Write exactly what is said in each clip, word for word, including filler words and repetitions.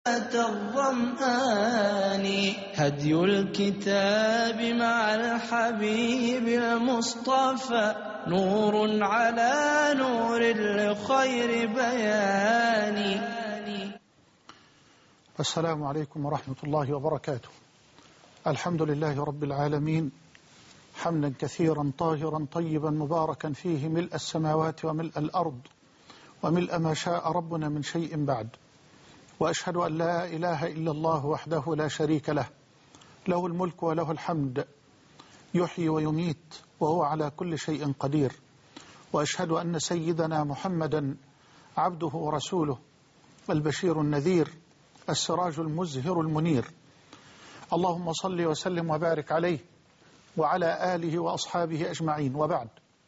الظمآن هدي الكتاب مع الحبيب المصطفى نور على نور لخير بيان. السلام عليكم ورحمة الله وبركاته. الحمد لله رب العالمين، حمدا كثيرا طاهرا طيبا مباركا فيه، ملء السماوات وملء الأرض وملء ما شاء ربنا من شيء بعد. وأشهد أن لا إله إلا الله وحده لا شريك له، له الملك وله الحمد، يحيي ويميت وهو على كل شيء قدير. وأشهد أن سيدنا محمدا عبده ورسوله، البشير النذير، السراج المزهر المنير. اللهم صل وسلم وبارك عليه وعلى آله وأصحابه أجمعين، وبعد،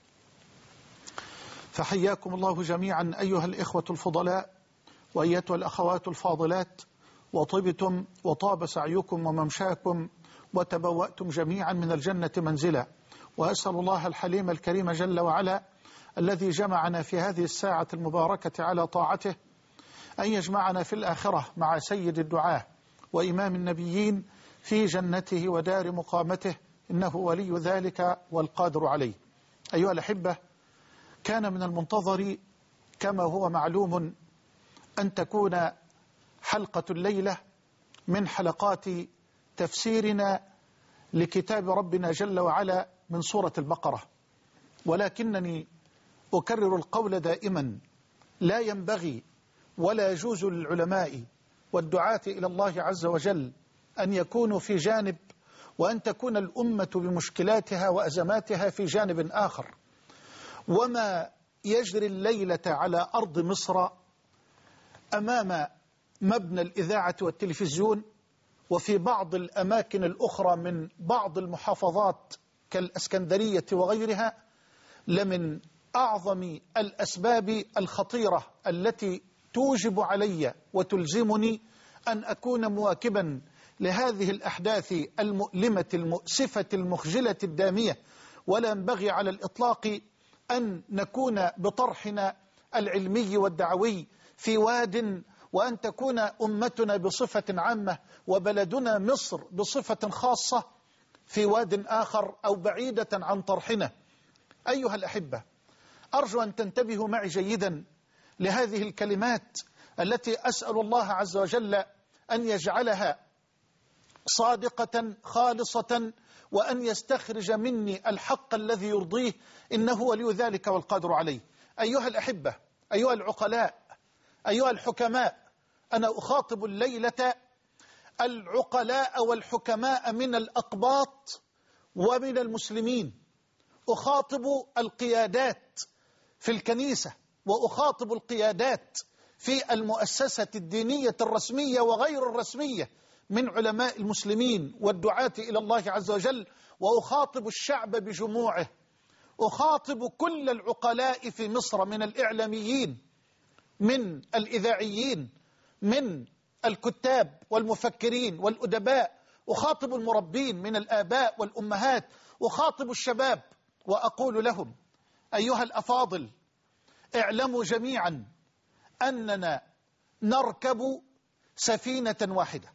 فحياكم الله جميعا أيها الإخوة الفضلاء وأيتها الأخوات الفاضلات، وطبتم وطاب سعيكم وممشاكم وتبوأتم جميعا من الجنة منزلا. وأسأل الله الحليم الكريم جل وعلا الذي جمعنا في هذه الساعة المباركة على طاعته أن يجمعنا في الآخرة مع سيد الدعاة وإمام النبيين في جنته ودار مقامته، إنه ولي ذلك والقادر عليه. أيها الأحبة، كان من المنتظر كما هو معلوم أن تكون حلقة الليلة من حلقات تفسيرنا لكتاب ربنا جل وعلا من سورة البقرة، ولكنني أكرر القول دائما: لا ينبغي ولا يجوز للعلماء والدعاة إلى الله عز وجل أن يكونوا في جانب، وأن تكون الأمة بمشكلاتها وأزماتها في جانب آخر. وما يجري الليلة على أرض مصر أمام مبنى الإذاعة والتلفزيون، وفي بعض الأماكن الأخرى من بعض المحافظات كالأسكندرية وغيرها، لمن أعظم الأسباب الخطيرة التي توجب علي وتلزمني أن أكون مواكبا لهذه الأحداث المؤلمة المؤسفة المخجلة الدامية. ولا ينبغي على الإطلاق أن نكون بطرحنا العلمي والدعوي في واد، وأن تكون أمتنا بصفة عامة وبلدنا مصر بصفة خاصة في واد آخر أو بعيدة عن طرحنا. أيها الأحبة، أرجو أن تنتبهوا معي جيدا لهذه الكلمات التي أسأل الله عز وجل أن يجعلها صادقة خالصة، وأن يستخرج مني الحق الذي يرضيه، إنه ولي ذلك والقادر عليه. أيها الأحبة، أيها العقلاء، أيها الحكماء، أنا أخاطب الليلة العقلاء والحكماء من الأقباط ومن المسلمين، أخاطب القيادات في الكنيسة، وأخاطب القيادات في المؤسسة الدينية الرسمية وغير الرسمية من علماء المسلمين والدعاة إلى الله عز وجل، وأخاطب الشعب بجموعه، أخاطب كل العقلاء في مصر من الإعلاميين، من الإذاعيين، من الكتاب والمفكرين والأدباء، أخاطب المربين من الآباء والأمهات، أخاطب الشباب وأقول لهم: أيها الأفاضل، اعلموا جميعا أننا نركب سفينة واحدة،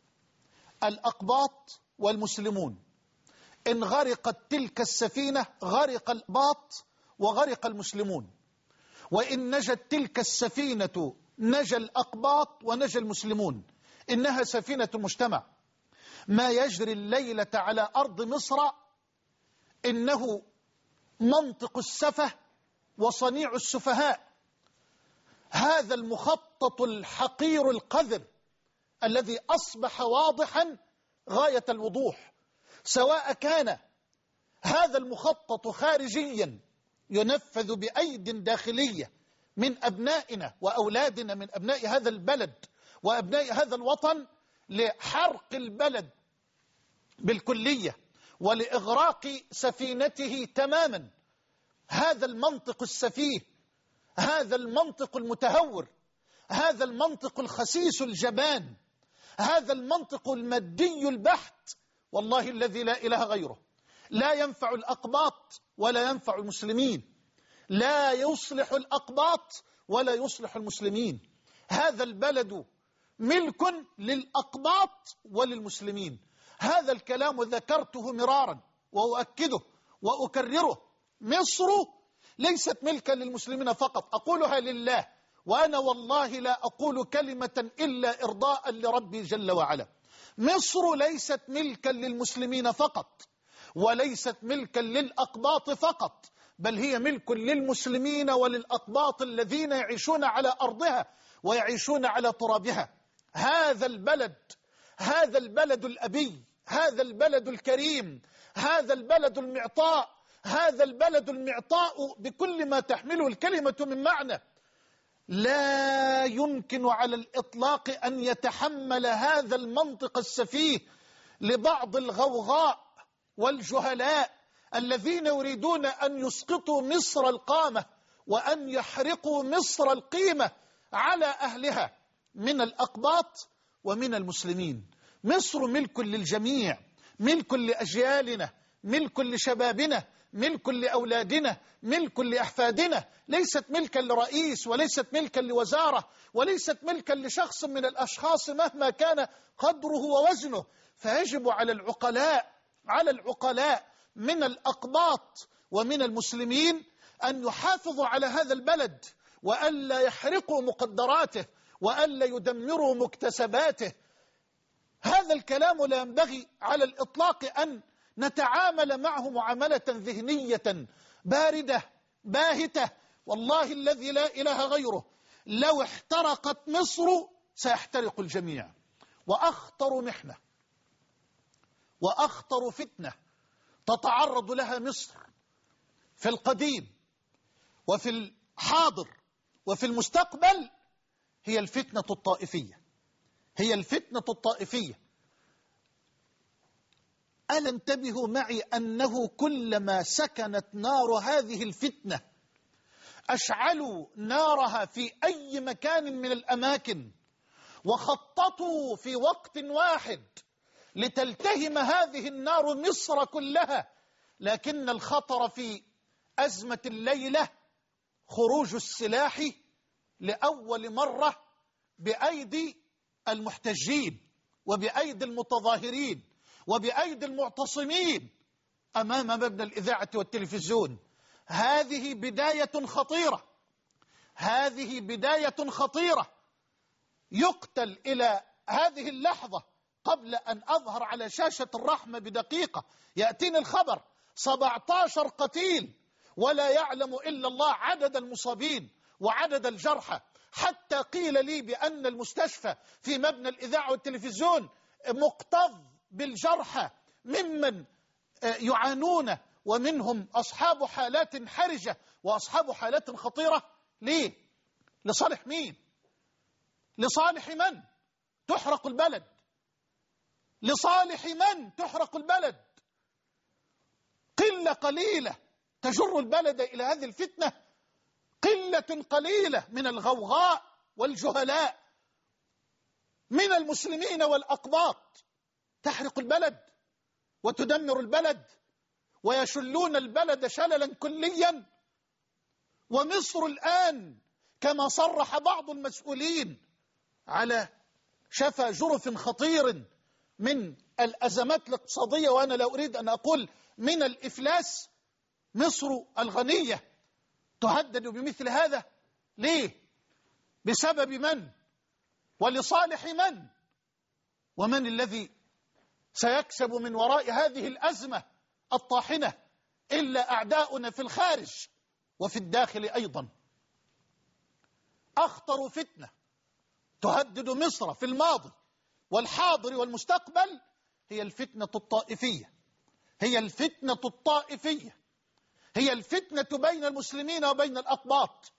الأقباط والمسلمون. إن غرقت تلك السفينة غرق الأقباط وغرق المسلمون، وإن نجت تلك السفينة نجا الأقباط ونجا المسلمون. إنها سفينة المجتمع. ما يجري الليلة على أرض مصر إنه منطق السفه وصنيع السفهاء. هذا المخطط الحقير القذر الذي أصبح واضحا غاية الوضوح، سواء كان هذا المخطط خارجيا ينفذ بأيد داخلية من أبنائنا وأولادنا، من أبناء هذا البلد وأبناء هذا الوطن، لحرق البلد بالكلية ولإغراق سفينته تماما. هذا المنطق السفيه، هذا المنطق المتهور، هذا المنطق الخسيس الجبان، هذا المنطق المادي البحت، والله الذي لا إله غيره، لا ينفع الأقباط ولا ينفع المسلمين، لا يصلح الأقباط ولا يصلح المسلمين. هذا البلد ملك للأقباط وللمسلمين. هذا الكلام ذكرته مرارا وأؤكده وأكرره. مصر ليست ملكا للمسلمين فقط، أقولها لله، وأنا والله لا أقول كلمة إلا إرضاء لربي جل وعلا. مصر ليست ملكا للمسلمين فقط، وليست ملكا للأقباط فقط، بل هي ملك للمسلمين وللأقباط الذين يعيشون على أرضها ويعيشون على ترابها. هذا البلد، هذا البلد الأبي، هذا البلد الكريم، هذا البلد المعطاء، هذا البلد المعطاء بكل ما تحمله الكلمة من معنى، لا يمكن على الإطلاق أن يتحمل هذا المنطق السفيه لبعض الغوغاء والجهلاء الذين يريدون أن يسقطوا مصر القامة وأن يحرقوا مصر القيمة على أهلها من الأقباط ومن المسلمين. مصر ملك للجميع، ملك لأجيالنا، ملك لشبابنا، ملك لأولادنا، ملك لأحفادنا، ليست ملكا لرئيس، وليست ملكا لوزارة، وليست ملكا لشخص من الأشخاص مهما كان قدره ووزنه. فيجب على العقلاء على العقلاء من الأقباط ومن المسلمين أن يحافظوا على هذا البلد، وألا يحرقوا مقدراته، وألا يدمروا مكتسباته. هذا الكلام لا ينبغي على الإطلاق أن نتعامل معه معاملة ذهنية باردة باهتة. والله الذي لا إله غيره، لو احترقت مصر سيحترق الجميع. وأخطر محنة وأخطر فتنة تتعرض لها مصر في القديم وفي الحاضر وفي المستقبل هي الفتنة الطائفية، هي الفتنة الطائفية. ألا انتبهوا معي أنه كلما سكنت نار هذه الفتنة أشعلوا نارها في أي مكان من الأماكن، وخططوا في وقت واحد لتلتهم هذه النار مصر كلها. لكن الخطر في أزمة الليلة خروج السلاح لأول مرة بأيدي المحتجين وبأيدي المتظاهرين وبأيدي المعتصمين أمام مبنى الإذاعة والتلفزيون. هذه بداية خطيرة، هذه بداية خطيرة. يقتل إلى هذه اللحظة قبل أن أظهر على شاشة الرحمة بدقيقة يأتيني الخبر سبعة عشر قتيل، ولا يعلم إلا الله عدد المصابين وعدد الجرحى. حتى قيل لي بأن المستشفى في مبنى الإذاعة والتلفزيون مكتظ بالجرحى ممن يعانون، ومنهم أصحاب حالات حرجة وأصحاب حالات خطيرة. ليه؟ لصالح مين؟ لصالح من تحرق البلد؟ لصالح من تحرق البلد؟ قلة قليلة تجر البلد إلى هذه الفتنة، قلة قليلة من الغوغاء والجهلاء من المسلمين والأقباط تحرق البلد وتدمر البلد ويشلون البلد شللا كليا. ومصر الآن كما صرح بعض المسؤولين على شفا جرف خطير من الأزمات الاقتصادية، وأنا لا أريد أن أقول من الإفلاس. مصر الغنية تهدد بمثل هذا. ليه؟ بسبب من؟ ولصالح من؟ ومن الذي سيكسب من وراء هذه الأزمة الطاحنة إلا أعداؤنا في الخارج وفي الداخل أيضا. أخطر فتنة تهدد مصر في الماضي والحاضر والمستقبل هي الفتنة الطائفية، هي الفتنة الطائفية، هي الفتنة بين المسلمين وبين الأقباط.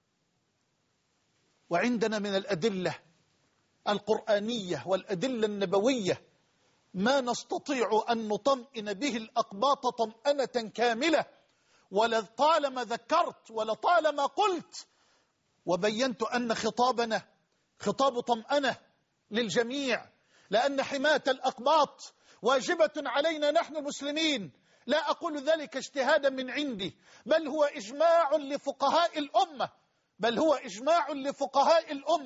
وعندنا من الأدلة القرآنية والأدلة النبوية ما نستطيع أن نطمئن به الأقباط طمأنة كاملة. ولطالما ذكرت ولطالما قلت وبينت أن خطابنا خطاب طمأنة للجميع، لأن حماية الأقباط واجبة علينا نحن المسلمين. لا أقول ذلك اجتهادا من عندي، بل هو إجماع لفقهاء الأمة، بل هو إجماع لفقهاء الأمة.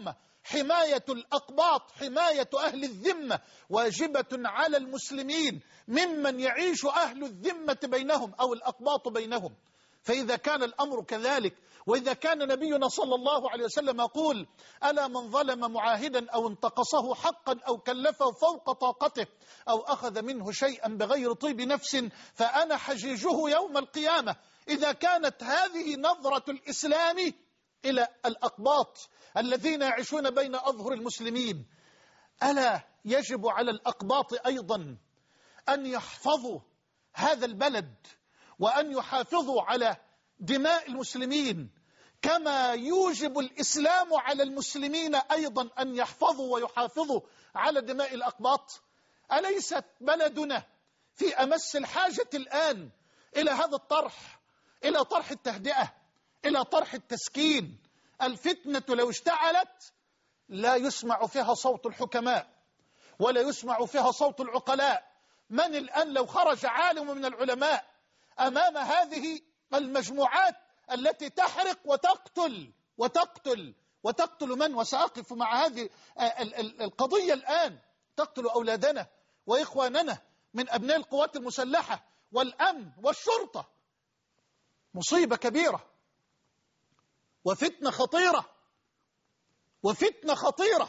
حماية الأقباط، حماية أهل الذمة واجبة على المسلمين ممن يعيش أهل الذمة بينهم أو الأقباط بينهم. فإذا كان الأمر كذلك، وإذا كان نبينا صلى الله عليه وسلم يقول: ألا من ظلم معاهدا أو انتقصه حقا أو كلفه فوق طاقته أو أخذ منه شيئا بغير طيب نفس فأنا حجيجه يوم القيامة. إذا كانت هذه نظرة الإسلام إلى الأقباط الذين يعيشون بين أظهر المسلمين، ألا يجب على الأقباط أيضا أن يحفظوا هذا البلد وأن يحافظوا على دماء المسلمين كما يوجب الإسلام على المسلمين أيضا أن يحفظوا ويحافظوا على دماء الأقباط؟ أليست بلدنا في أمس الحاجة الآن إلى هذا الطرح، إلى طرح التهدئة، إلى طرح التسكين؟ الفتنة لو اشتعلت لا يسمع فيها صوت الحكماء ولا يسمع فيها صوت العقلاء. من الآن لو خرج عالم من العلماء أمام هذه المجموعات التي تحرق وتقتل وتقتل وتقتل من؟ وسأقف مع هذه القضية الآن، تقتل أولادنا وإخواننا من أبناء القوات المسلحة والأمن والشرطة. مصيبة كبيرة وفتنة خطيرة وفتنة خطيرة.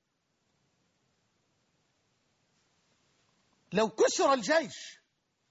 لو كسر الجيش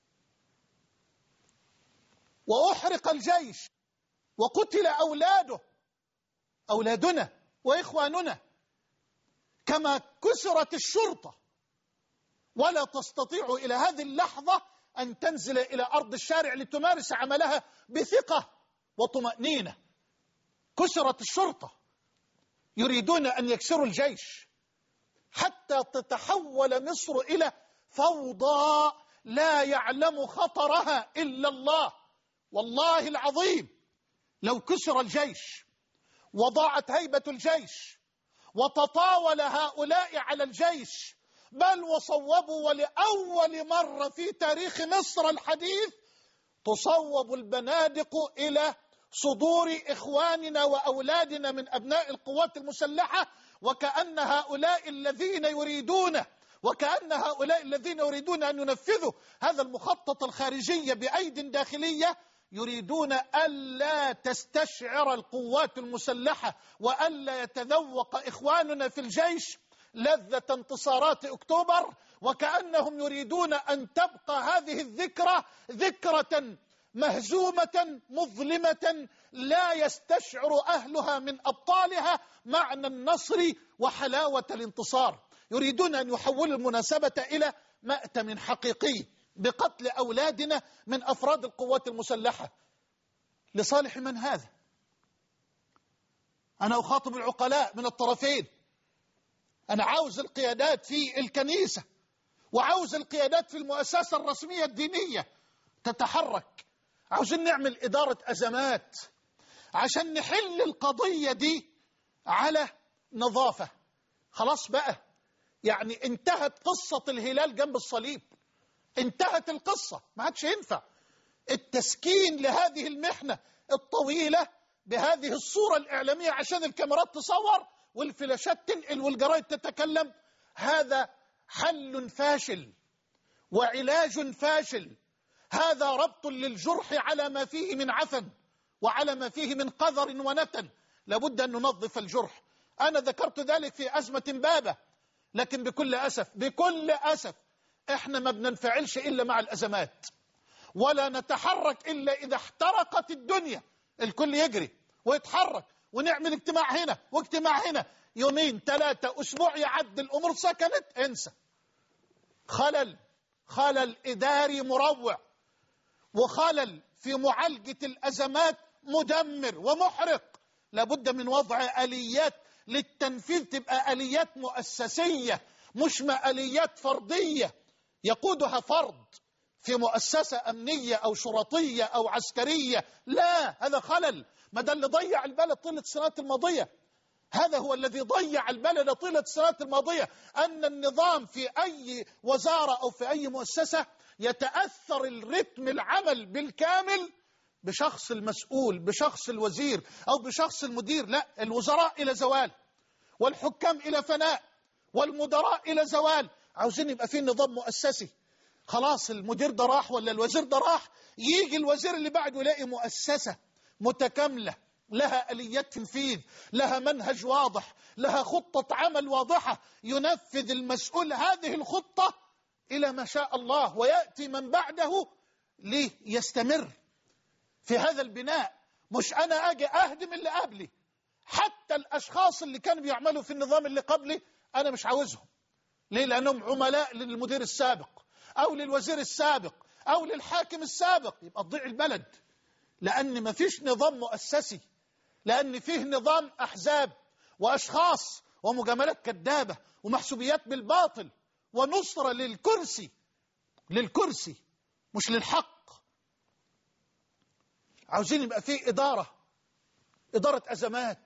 وأحرق الجيش وقتل أولاده أولادنا وإخواننا كما كسرت الشرطة، ولا تستطيع إلى هذه اللحظة أن تنزل إلى أرض الشارع لتمارس عملها بثقة وطمأنينة. كسرت الشرطة، يريدون أن يكسروا الجيش حتى تتحول مصر إلى فوضى لا يعلم خطرها إلا الله. والله العظيم لو كسر الجيش وضاعت هيبة الجيش وتطاول هؤلاء على الجيش، بل وصوبوا ولأول مرة في تاريخ مصر الحديث تصوب البنادق إلى صدور إخواننا وأولادنا من أبناء القوات المسلحة، وكأن هؤلاء الذين يريدون وكأن هؤلاء الذين يريدون أن ينفذوا هذا المخطط الخارجي بأيد داخلية يريدون ألا تستشعر القوات المسلحة وألا يتذوق إخواننا في الجيش لذة انتصارات أكتوبر، وكأنهم يريدون أن تبقى هذه الذكرى ذكرة مهزومة مظلمة لا يستشعر أهلها من أبطالها معنى النصر وحلاوة الانتصار. يريدون أن يحولوا المناسبة إلى مأتم حقيقي بقتل أولادنا من أفراد القوات المسلحة. لصالح من هذا؟ أنا أخاطب العقلاء من الطرفين. أنا عاوز القيادات في الكنيسة وعاوز القيادات في المؤسسة الرسمية الدينية تتحرك. عاوزين نعمل إدارة أزمات عشان نحل القضية دي على نظافة. خلاص بقى، يعني انتهت قصة الهلال جنب الصليب، انتهت القصة، ما عادش ينفع التسكين لهذه المحنة الطويلة بهذه الصورة الإعلامية عشان الكاميرات تصور والفلاشات تنقل والجرايد تتكلم. هذا حل فاشل وعلاج فاشل. هذا ربط للجرح على ما فيه من عفن وعلى ما فيه من قذر ونتن. لابد أن ننظف الجرح. أنا ذكرت ذلك في أزمة بابة، لكن بكل أسف بكل أسف إحنا ما بننفعلش إلا مع الأزمات، ولا نتحرك إلا إذا احترقت الدنيا. الكل يجري ويتحرك ونعمل اجتماع هنا واجتماع هنا، يومين ثلاثة أسبوع يعد الأمور سكنت، انسى. خلل خلل إداري مروع وخلل في معالجة الأزمات مدمر ومحرق. لابد من وضع آليات للتنفيذ تبقى آليات مؤسسية مش آليات فردية يقودها فرد في مؤسسة أمنية أو شرطية أو عسكرية. لا، هذا خلل. ما ده اللي ضيع البلد طيلة السنوات الماضية. هذا هو الذي ضيع البلد طيلة السنوات الماضية، أن النظام في أي وزارة أو في أي مؤسسة يتأثر الرتم العمل بالكامل بشخص المسؤول، بشخص الوزير أو بشخص المدير. لا، الوزراء إلى زوال والحكام إلى فناء والمدراء إلى زوال. عاوزين يبقى فيه نظام مؤسسي. خلاص المدير ده راح ولا الوزير ده راح، يجي الوزير اللي بعده يلاقي مؤسسة متكاملة لها آليات تنفيذ، لها منهج واضح، لها خطة عمل واضحة، ينفذ المسؤول هذه الخطة إلى ما شاء الله، ويأتي من بعده ليستمر في هذا البناء. مش أنا أجي أهدم اللي قبلي. حتى الأشخاص اللي كانوا بيعملوا في النظام اللي قبلي أنا مش عاوزهم. ليه؟ لأنهم عملاء للمدير السابق أو للوزير السابق أو للحاكم السابق. يبقى تضيع البلد، لأن ما فيش نظام مؤسسي، لأن فيه نظام أحزاب وأشخاص ومجاملات كذابة ومحسوبيات بالباطل ونصرة للكرسي للكرسي مش للحق. عاوزين يبقى فيه إدارة إدارة أزمات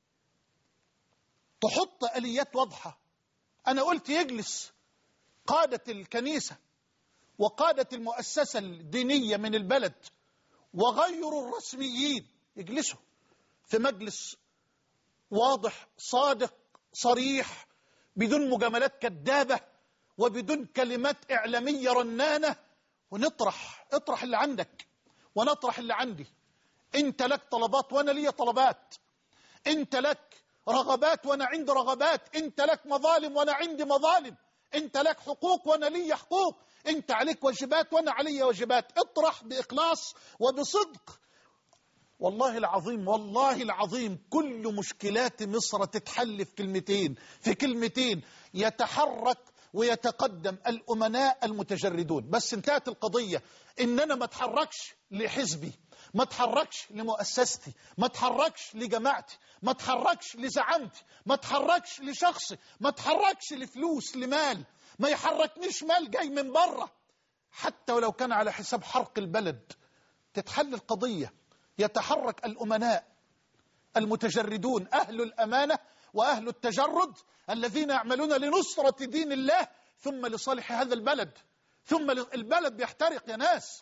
تحط آليات واضحة. أنا قلت يجلس قادة الكنيسة وقادة المؤسسة الدينية من البلد وغيروا الرسميين، يجلسوا في مجلس واضح صادق صريح بدون مجاملات كذابة وبدون كلمات إعلامية رنانة، ونطرح اطرح اللي عندك ونطرح اللي عندي. انت لك طلبات وانا لي طلبات، انت لك رغبات وانا عندي رغبات، انت لك مظالم وانا عندي مظالم، انت لك حقوق وانا لي حقوق، انت عليك واجبات وانا علي واجبات. اطرح بإخلاص وبصدق. والله العظيم والله العظيم كل مشكلات مصر تتحل في كلمتين في كلمتين يتحرك ويتقدم الأمناء المتجردون. بس انتهت القضية. إن أنا ما اتحركش لحزبي، ما اتحركش لمؤسستي، ما اتحركش لجماعتي، ما اتحركش لزعامتي، ما اتحركش لشخصي، ما اتحركش لفلوس لمال، ما يحركنيش مال جاي من بره حتى ولو كان على حساب حرق البلد. تتحل القضية. يتحرك الأمناء المتجردون أهل الأمانة وأهل التجرد الذين يعملون لنصرة دين الله ثم لصالح هذا البلد. ثم البلد بيحترق يا ناس،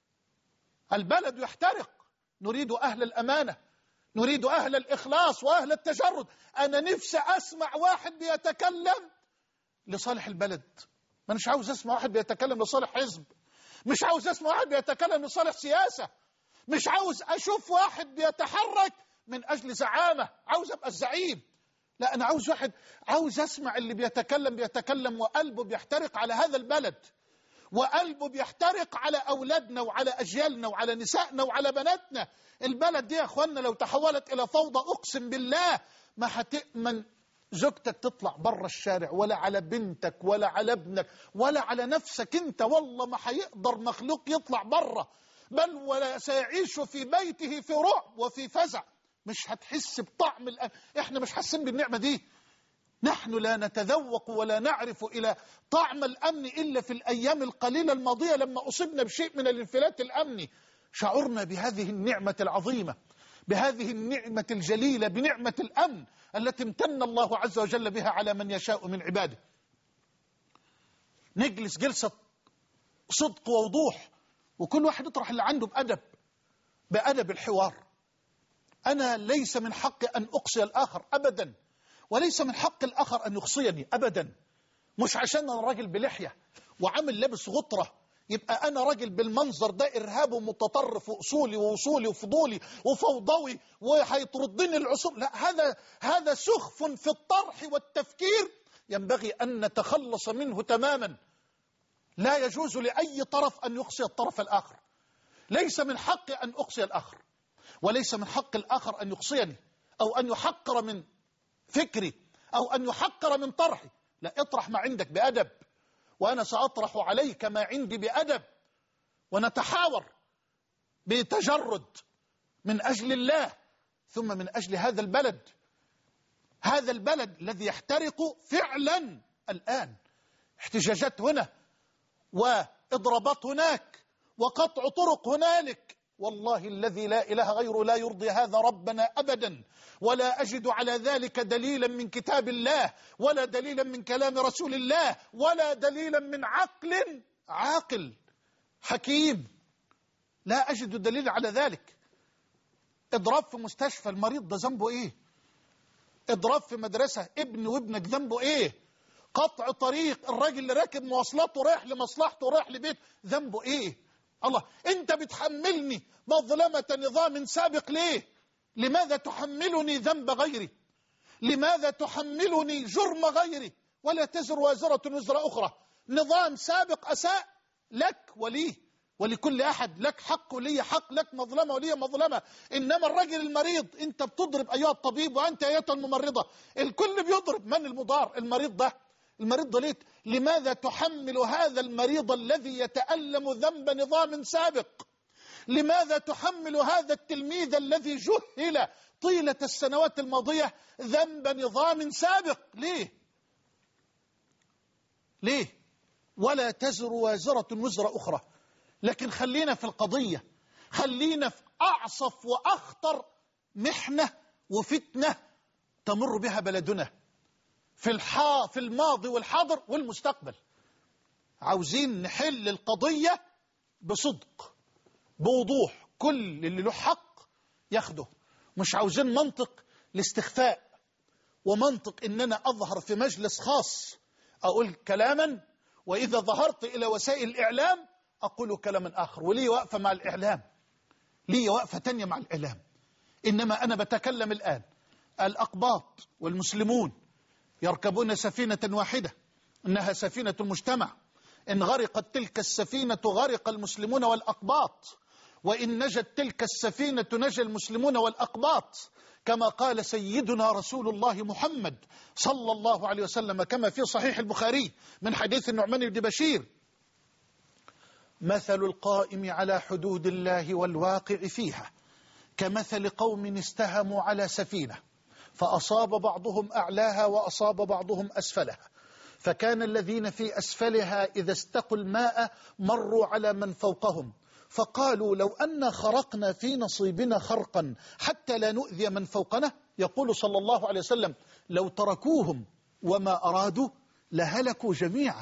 البلد يحترق. نريد أهل الأمانة، نريد أهل الإخلاص وأهل التجرد. أنا نفسي أسمع واحد بيتكلم لصالح البلد، ما مش عاوز أسمع واحد بيتكلم لصالح حزب، مش عاوز أسمع واحد بيتكلم لصالح سياسة، مش عاوز أشوف واحد بيتحرك من أجل زعامة عاوز أبقى الزعيم. لا، أنا عاوز واحد عاوز أسمع اللي بيتكلم بيتكلم وقلبه بيحترق على هذا البلد، وقلبه بيحترق على أولادنا وعلى أجيالنا وعلى نسائنا وعلى بناتنا. البلد دي يا أخوانا لو تحولت إلى فوضى أقسم بالله ما هتأمن زوجتك تطلع بره الشارع، ولا على بنتك ولا على ابنك ولا على نفسك انت. والله ما هيقدر مخلوق يطلع بره، بل ولا سيعيش في بيته في رعب وفي فزع. مش هتحس بطعم الأمن. احنا مش حاسين بالنعمة دي. نحن لا نتذوق ولا نعرف إلى طعم الأمن إلا في الأيام القليلة الماضية لما أصبنا بشيء من الانفلات الأمني. شعرنا بهذه النعمة العظيمة، بهذه النعمة الجليلة، بنعمة الأمن التي امتن الله عز وجل بها على من يشاء من عباده. نجلس جلسة صدق ووضوح، وكل واحد يطرح اللي عنده بأدب بأدب الحوار. أنا ليس من حقي أن أقصي الآخر أبدا، وليس من حق الآخر أن يقصيني أبدا. مش عشان أنا راجل بلحية وعامل لابس غطرة يبقى أنا راجل بالمنظر ده إرهاب ومتطرف وأصولي ووصولي وفضولي وفوضوي وهيطردني العصور. لا، هذا هذا سخف في الطرح والتفكير ينبغي أن نتخلص منه تماما. لا يجوز لأي طرف أن يقصي الطرف الآخر. ليس من حقي أن أقصي الآخر، وليس من حق الآخر أن يقصيني أو أن يحقر من فكري أو أن يحقر من طرحي. لا، اطرح ما عندك بأدب، وأنا سأطرح عليك ما عندي بأدب، ونتحاور بتجرد من أجل الله ثم من أجل هذا البلد. هذا البلد الذي يحترق فعلا الآن. احتجاجات هنا وإضرابات هناك وقطع طرق هنالك. والله الذي لا إله غيره لا يرضي هذا ربنا أبدا، ولا أجد على ذلك دليلا من كتاب الله، ولا دليلا من كلام رسول الله، ولا دليلا من عقل عاقل حكيم. لا أجد دليل على ذلك. إضراب في مستشفى، المريض ده ذنبه إيه؟ اضراب في مدرسة، ابن وابنك ذنبه ايه؟ قطع طريق، الراجل اللي راكب مواصلاته رايح لمصلحته رايح لبيت ذنبه ايه؟ الله، انت بتحملني مظلمة نظام سابق ليه؟ لماذا تحملني ذنب غيري؟ لماذا تحملني جرم غيري؟ ولا تزر وازرة وزر أخرى. نظام سابق أساء لك وليه ولكل أحد، لك حق ولي حق، لك مظلمة ولي مظلمة. إنما الرجل المريض أنت بتضرب أيها الطبيب وأنت أيها الممرضة، الكل بيضرب. من المضار؟ المريض ده. المريض ده ليه؟ لماذا تحمل هذا المريض الذي يتألم ذنب نظام سابق؟ لماذا تحمل هذا التلميذ الذي جهل طيلة السنوات الماضية ذنب نظام سابق؟ ليه؟ ليه؟ ولا تزر وازرة وزر أخرى. لكن خلينا في القضية، خلينا في أعصف وأخطر محنة وفتنة تمر بها بلدنا في الحا في الماضي والحاضر والمستقبل. عاوزين نحل القضية بصدق بوضوح، كل اللي له حق ياخده. مش عاوزين منطق الاستخفاء ومنطق ان انا اظهر في مجلس خاص اقول كلاما، واذا ظهرت الى وسائل الاعلام اقول كلاما اخر، ولي وقفة مع الاعلام، لي وقفة تانية مع الاعلام. انما انا بتكلم الان، الاقباط والمسلمون يركبون سفينة واحدة، انها سفينة المجتمع. ان غرقت تلك السفينة غرق المسلمون والاقباط، وإن نجت تلك السفينة نجا المسلمون والأقباط، كما قال سيدنا رسول الله محمد صلى الله عليه وسلم كما في صحيح البخاري من حديث النعمان بن بشير: مثل القائم على حدود الله والواقع فيها كمثل قوم استهموا على سفينة فأصاب بعضهم أعلاها وأصاب بعضهم أسفلها، فكان الذين في أسفلها إذا استقوا الماء مروا على من فوقهم فقالوا لو أن خرقنا في نصيبنا خرقا حتى لا نؤذي من فوقنا. يقول صلى الله عليه وسلم: لو تركوهم وما أرادوا لهلكوا جميعا.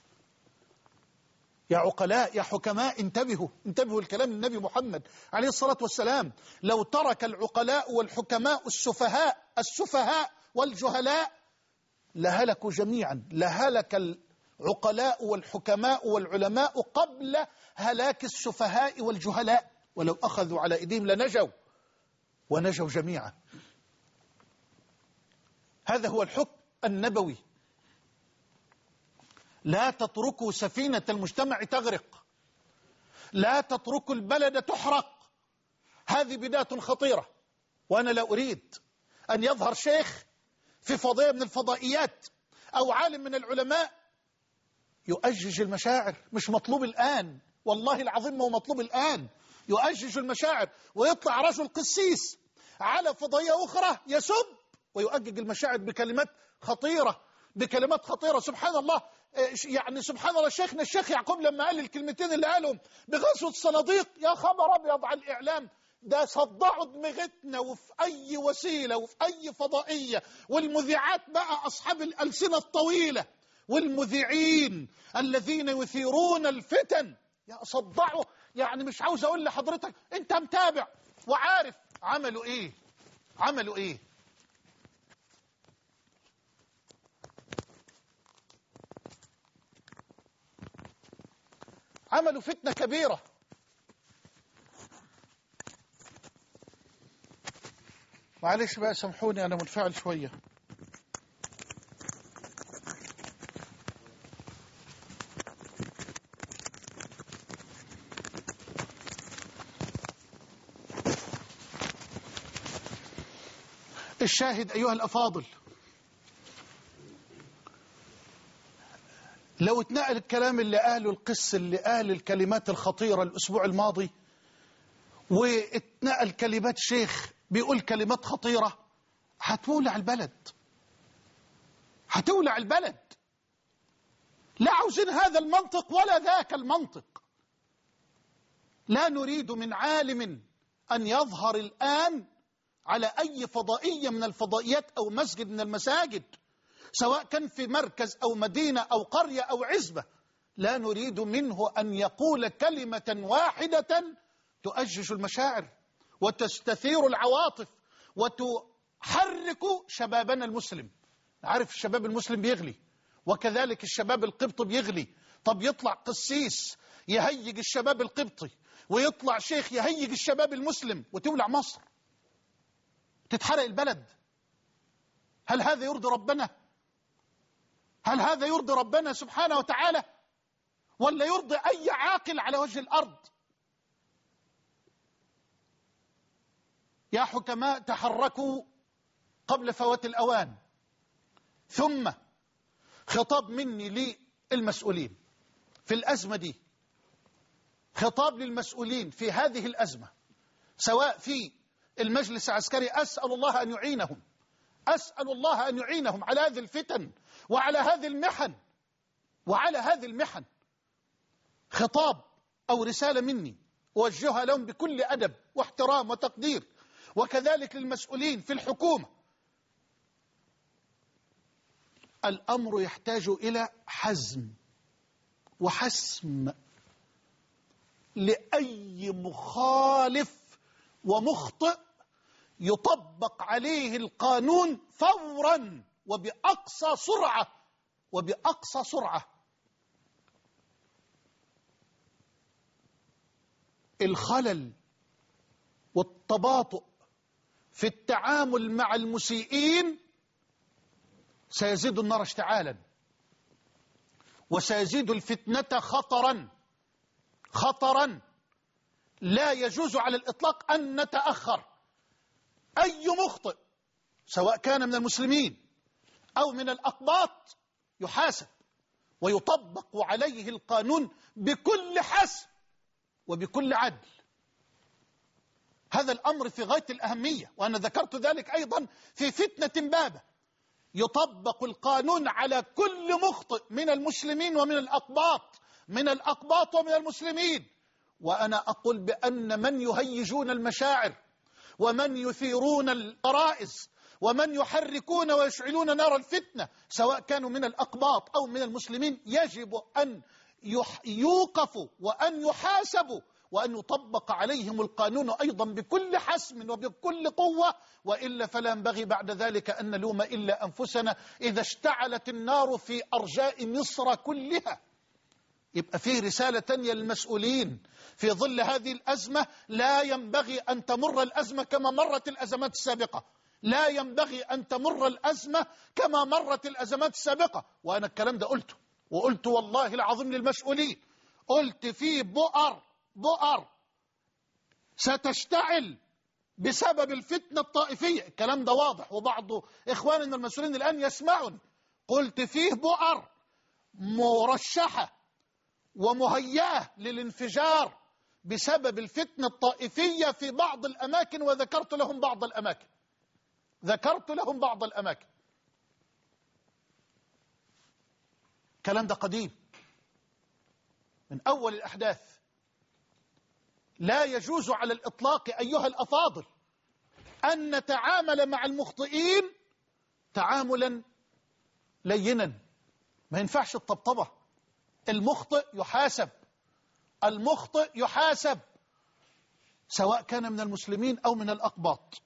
يا عقلاء يا حكماء انتبهوا، انتبهوا الكلام النبي محمد عليه الصلاة والسلام. لو ترك العقلاء والحكماء السفهاء السفهاء والجهلاء لهلكوا جميعا، لهلك العقلاء والحكماء والعلماء قبل هلاك السفهاء والجهلاء، ولو أخذوا على أيديهم لنجوا ونجوا جميعا. هذا هو الحكم النبوي. لا تتركوا سفينة المجتمع تغرق، لا تتركوا البلد تحرق. هذه بداية خطيرة، وأنا لا أريد أن يظهر شيخ في فضائية من الفضائيات أو عالم من العلماء يؤجج المشاعر. مش مطلوب الآن، والله العظيم هو مطلوب الآن. يؤجج المشاعر ويطلع رجل قسيس على فضائية أخرى يسب ويؤجج المشاعر بكلمات خطيرة، بكلمات خطيرة. سبحان الله، يعني سبحان الله. شيخنا الشيخ يعقوب لما قال الكلمتين اللي قالهم بغزوة الصناديق، يا خبر أبيض على الإعلام، ده صدعوا دماغتنا وفي أي وسيلة وفي أي فضائية. والمذيعات بقى أصحاب الألسنة الطويلة والمذيعين الذين يثيرون الفتن، يا صدعوا. يعني مش عاوز أقول لحضرتك، أنت متابع وعارف عملوا إيه، عملوا إيه. عملوا فتنة كبيرة. معلش بقى سامحوني أنا منفعل شوية. الشاهد أيها الأفاضل، لو اتنقل الكلام اللي قاله القس اللي قال الكلمات الخطيرة الأسبوع الماضي، واتنقل كلمات شيخ بيقول كلمات خطيرة، هتولع البلد، هتولع البلد. لا عاوزين هذا المنطق ولا ذاك المنطق. لا نريد من عالم أن يظهر الآن على أي فضائية من الفضائيات أو مسجد من المساجد، سواء كان في مركز أو مدينة أو قرية أو عزبة. لا نريد منه أن يقول كلمة واحدة تؤجج المشاعر وتستثير العواطف حركوا شبابنا المسلم. عارف الشباب المسلم بيغلي، وكذلك الشباب القبطي بيغلي. طب يطلع قسيس يهيج الشباب القبطي، ويطلع شيخ يهيج الشباب المسلم، وتولع مصر، تتحرق البلد. هل هذا يرضي ربنا؟ هل هذا يرضي ربنا سبحانه وتعالى؟ ولا يرضي أي عاقل على وجه الأرض؟ يا حكماء تحركوا قبل فوات الأوان. ثم خطاب مني للمسؤولين في الأزمة دي، خطاب للمسؤولين في هذه الأزمة، سواء في المجلس العسكري، أسأل الله أن يعينهم، أسأل الله أن يعينهم على هذه الفتن وعلى هذه المحن وعلى هذه المحن. خطاب أو رسالة مني أوجهها لهم بكل أدب واحترام وتقدير، وكذلك للمسؤولين في الحكومة. الأمر يحتاج إلى حزم وحسم لأي مخالف ومخطئ، يطبق عليه القانون فورا وبأقصى سرعة وبأقصى سرعة. الخلل والتباطؤ في التعامل مع المسيئين سيزيد النار اشتعالا، وسيزيد الفتنة خطرا خطرا. لا يجوز على الإطلاق أن نتأخر. أي مخطئ سواء كان من المسلمين أو من الأقباط يحاسب ويطبق عليه القانون بكل حسم وبكل عدل. هذا الأمر في غاية الأهمية، وأنا ذكرت ذلك أيضا في فتنة بابة. يطبق القانون على كل مخطئ من المسلمين ومن الأقباط، من الأقباط ومن المسلمين. وأنا أقول بأن من يهيجون المشاعر ومن يثيرون الغرائز ومن يحركون ويشعلون نار الفتنة، سواء كانوا من الأقباط أو من المسلمين، يجب أن يوقفوا وأن يحاسبوا وأن يطبق عليهم القانون أيضا بكل حسم وبكل قوة، وإلا فلا ينبغي بعد ذلك أن نلوم إلا أنفسنا إذا اشتعلت النار في أرجاء مصر كلها. يبقى فيه رسالة تانية للمسؤولين في ظل هذه الأزمة. لا ينبغي أن تمر الأزمة كما مرت الأزمات السابقة، لا ينبغي أن تمر الأزمة كما مرت الأزمات السابقة. وأنا الكلام ده قلته، وقلت والله العظيم للمسؤولين، قلت في بؤر بؤر ستشتعل بسبب الفتنة الطائفية. الكلام ده واضح، وبعض إخواننا المسؤولين الآن يسمعون. قلت فيه بؤر مرشحة ومهيئة للانفجار بسبب الفتنة الطائفية في بعض الأماكن، وذكرت لهم بعض الأماكن ذكرت لهم بعض الأماكن. الكلام ده قديم من أول الأحداث. لا يجوز على الإطلاق أيها الأفاضل أن نتعامل مع المخطئين تعاملا لينا. ما ينفعش الطبطبة. المخطئ يحاسب، المخطئ يحاسب، سواء كان من المسلمين أو من الأقباط.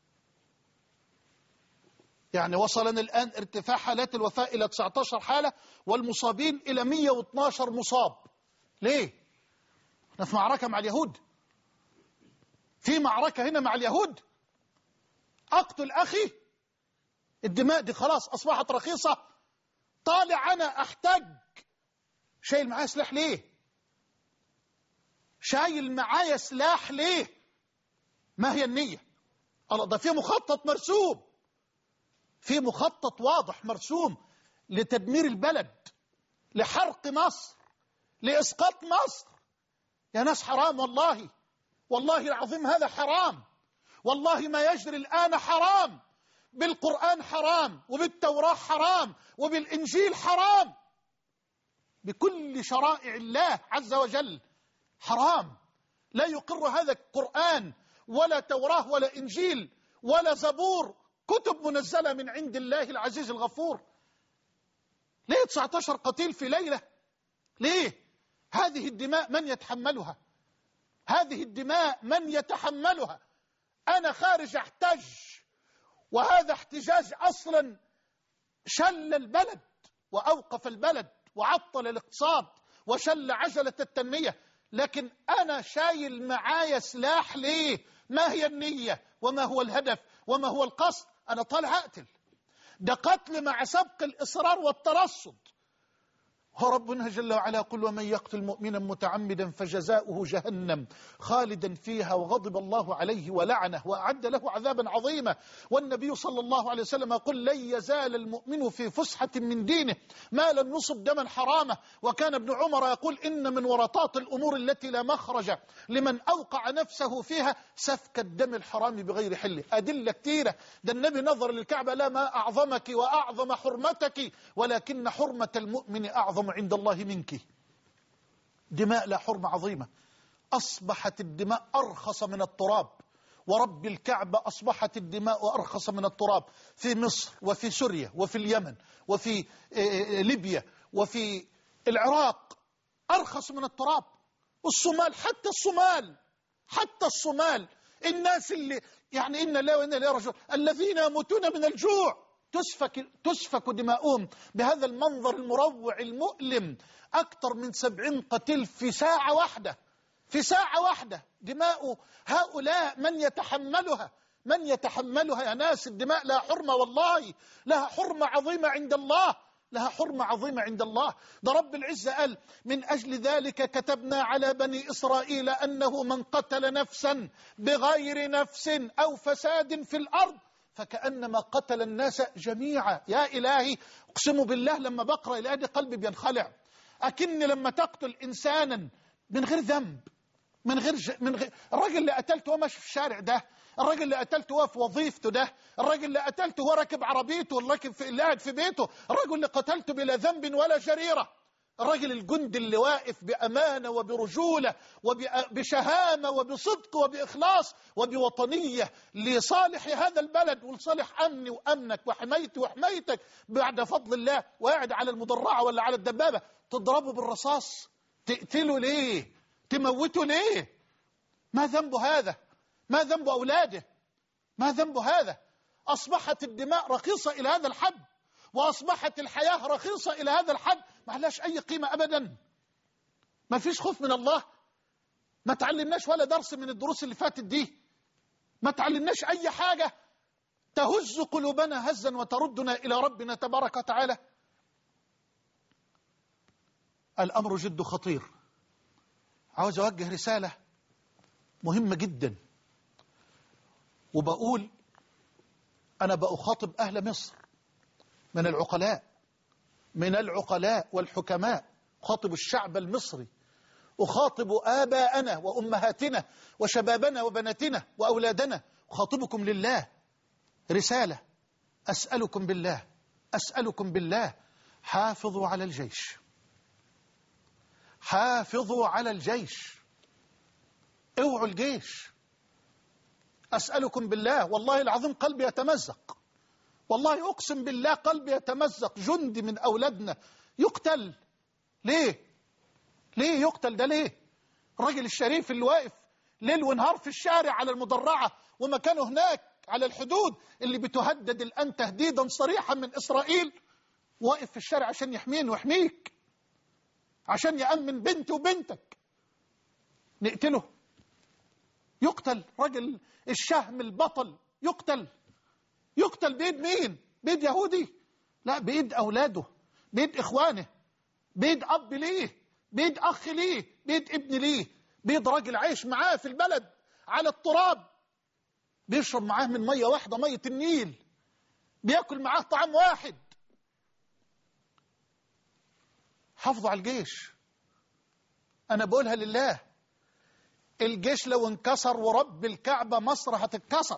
يعني وصلنا الآن ارتفاع حالات الوفاة إلى تسعة عشر حالة، والمصابين إلى مئة واثني عشر مصاب. ليه؟ احنا في معركة مع اليهود، في معركة هنا مع اليهود. أقتل أخي، الدماء دي خلاص أصبحت رخيصة. طالع أنا أحتاج، شايل معايا سلاح ليه؟ شايل معايا سلاح ليه؟ ما هي النية؟ الله، ده في مخطط مرسوم، في مخطط واضح مرسوم لتدمير البلد، لحرق مصر، لإسقاط مصر. يا ناس حرام، والله والله العظيم هذا حرام. والله ما يجري الآن حرام، بالقرآن حرام، وبالتوراة حرام، وبالإنجيل حرام، بكل شرائع الله عز وجل حرام. لا يقر هذا القرآن ولا توراة ولا إنجيل ولا زبور، كتب منزلة من عند الله العزيز الغفور. ليه تسعة عشر قتيل في ليلة؟ ليه؟ هذه الدماء من يتحملها؟ هذه الدماء من يتحملها؟ أنا خارج أحتج وهذا احتجاج أصلا شل البلد وأوقف البلد وعطل الاقتصاد وشل عجلة التنمية. لكن أنا شايل معايا سلاح ليه؟ ما هي النية وما هو الهدف وما هو القصد؟ أنا طالع أقتل. ده قتل مع سبق الإصرار والترصد. وربنا جل وعلا يقول: ومن يقتل مؤمنا متعمدا فجزاؤه جهنم خالدا فيها وغضب الله عليه ولعنه وأعد له عذابا عظيما. والنبي صلى الله عليه وسلم يقول: لن يزال المؤمن في فسحة من دينه ما لم يصب دما حراما. وكان ابن عمر يقول: إن من ورطات الأمور التي لا مخرج لمن أوقع نفسه فيها سفك الدم الحرام بغير حله. أدلة كثيرة. ده النبي نظر للكعبة: لا ما أعظمك وأعظم حرمتك ولكن حرمة المؤمن أعظم عند الله منك. دماء لا حرمة عظيمة. أصبحت الدماء أرخص من التراب، ورب الكعبة أصبحت الدماء أرخص من التراب في مصر وفي سوريا وفي اليمن وفي ليبيا وفي العراق، أرخص من التراب. الصومال، حتى الصومال حتى الصومال الناس اللي يعني إن لا وإن لا رجل الذين يموتون من الجوع تسفك, تسفك دماؤهم بهذا المنظر المروع المؤلم. أكثر من سبعين قتيل في ساعة واحدة، في ساعة واحدة. دماء هؤلاء من يتحملها؟ من يتحملها يا ناس؟ الدماء لها حرمة، والله لها حرمة عظيمة عند الله، لها حرمة عظيمة عند الله. ده رب العزة قال: من أجل ذلك كتبنا على بني إسرائيل أنه من قتل نفسا بغير نفس أو فساد في الأرض فكأنما قتل الناس جميعا. يا إلهي، أقسم بالله لما بقرأ الآية دي قلبي بينخلع. أكن لما تقتل إنسانا من غير ذنب، من غير ج... من غير الراجل اللي قتلته هو ماشي في الشارع ده، الراجل اللي قتلته هو في وظيفته ده، الراجل اللي قتلته هو راكب عربيته ولا راكب في قاعد في بيته، الراجل اللي قتلته بلا ذنب ولا جريرة، الراجل الجندي اللي واقف بأمانة وبرجولة وبشهامة وبصدق وبإخلاص وبوطنية لصالح هذا البلد ولصالح أمني وأمنك وحمايتي وحمايتك بعد فضل الله، وقاعد على المدرعة ولا على الدبابة تضربه بالرصاص، تقتله ليه؟ تموته ليه؟ ما ذنب هذا؟ ما ذنب أولاده؟ ما ذنب هذا؟ أصبحت الدماء رخيصة إلى هذا الحد، وأصبحت الحياة رخيصة إلى هذا الحد، ما لهاش أي قيمة أبدا. ما فيش خوف من الله، ما تعلمناش ولا درس من الدروس اللي فاتت دي، ما تعلمناش أي حاجة تهز قلوبنا هزا وتردنا إلى ربنا تبارك وتعالى. الأمر جد خطير. عاوز أوجه رسالة مهمة جدا، وبقول أنا بأخاطب أهل مصر من العقلاء من العقلاء والحكماء، أخاطب الشعب المصري، أخاطب آباءنا وأمهاتنا وشبابنا وبناتنا وأولادنا، أخاطبكم لله رسالة. أسألكم بالله أسألكم بالله حافظوا على الجيش، حافظوا على الجيش، اوعوا الجيش. أسألكم بالله، والله العظيم قلبي يتمزق، والله أقسم بالله قلبي يتمزق. جندي من أولادنا يقتل ليه؟ ليه يقتل ده ليه؟ الراجل الشريف اللي واقف ليل ونهار في الشارع على المدرعة ومكانه هناك على الحدود اللي بتهدد الآن تهديدا صريحا من إسرائيل، واقف في الشارع عشان يحميني ويحميك، عشان يأمن بنتي وبنتك، نقتله؟ يقتل راجل الشهم البطل، يقتل يقتل بيد مين؟ بيد يهودي؟ لا، بيد أولاده، بيد إخوانه، بيد أب ليه، بيد أخ ليه، بيد ابن ليه، بيد راجل عايش معاه في البلد على التراب، بيشرب معاه من مية واحدة، مية النيل، بيأكل معاه طعام واحد. حافظوا على الجيش. أنا بقولها لله، الجيش لو انكسر ورب الكعبة مصر هتتكسر.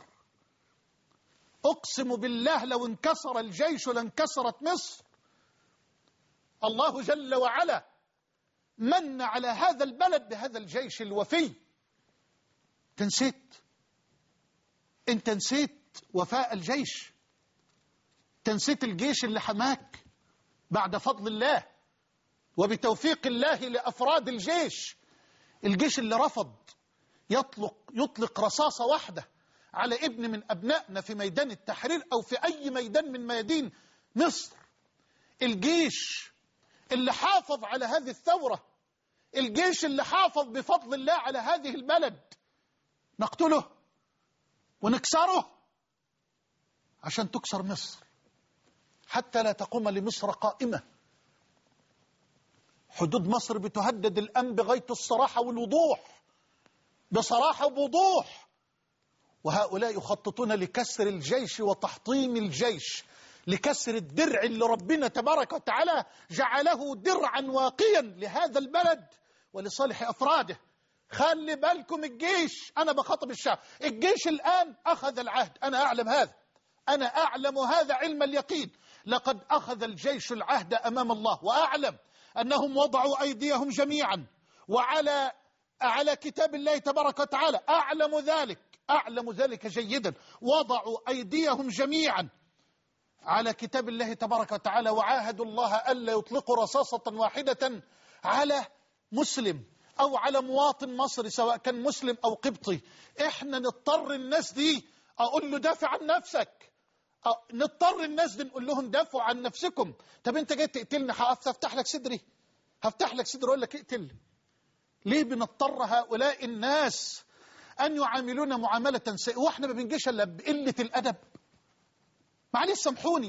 أقسم بالله لو انكسر الجيش لانكسرت مصر. الله جل وعلا من على هذا البلد بهذا الجيش الوفي. انت نسيت انت نسيت وفاء الجيش، انت نسيت الجيش اللي حماك بعد فضل الله وبتوفيق الله لأفراد الجيش، الجيش اللي رفض يطلق يطلق رصاصة واحدة على ابن من أبنائنا في ميدان التحرير أو في أي ميدان من ميادين مصر، الجيش اللي حافظ على هذه الثورة، الجيش اللي حافظ بفضل الله على هذه البلد، نقتله ونكسره عشان تكسر مصر، حتى لا تقوم لمصر قائمة. حدود مصر بتهدد الآن بغاية الصراحة والوضوح، بصراحة وبوضوح، وهؤلاء يخططون لكسر الجيش وتحطيم الجيش، لكسر الدرع اللي ربنا تبارك وتعالى جعله درعا واقيا لهذا البلد ولصالح أفراده. خلي بالكم الجيش، أنا بخاطب الشعب، الجيش الآن أخذ العهد، أنا أعلم هذا، أنا أعلم هذا علم اليقين، لقد أخذ الجيش العهد أمام الله، وأعلم أنهم وضعوا أيديهم جميعا وعلى على كتاب الله تبارك وتعالى، أعلم ذلك، أعلم ذلك جيدا، وضعوا أيديهم جميعا على كتاب الله تبارك وتعالى، وعاهدوا الله ألا يطلقوا رصاصة واحدة على مسلم أو على مواطن مصري سواء كان مسلم أو قبطي. إحنا نضطر الناس دي أقول له دافع عن نفسك، نضطر الناس دي نقول لهم دافعوا عن نفسكم. طب أنت جاي تقتلني، هفتح لك صدري، هفتح لك صدري وأقول لك اقتل. ليه بنضطر هؤلاء الناس أن يعاملون معاملة سيئة وإحنا ما بنجيش إلا بقلة الأدب؟ معلش سامحوني،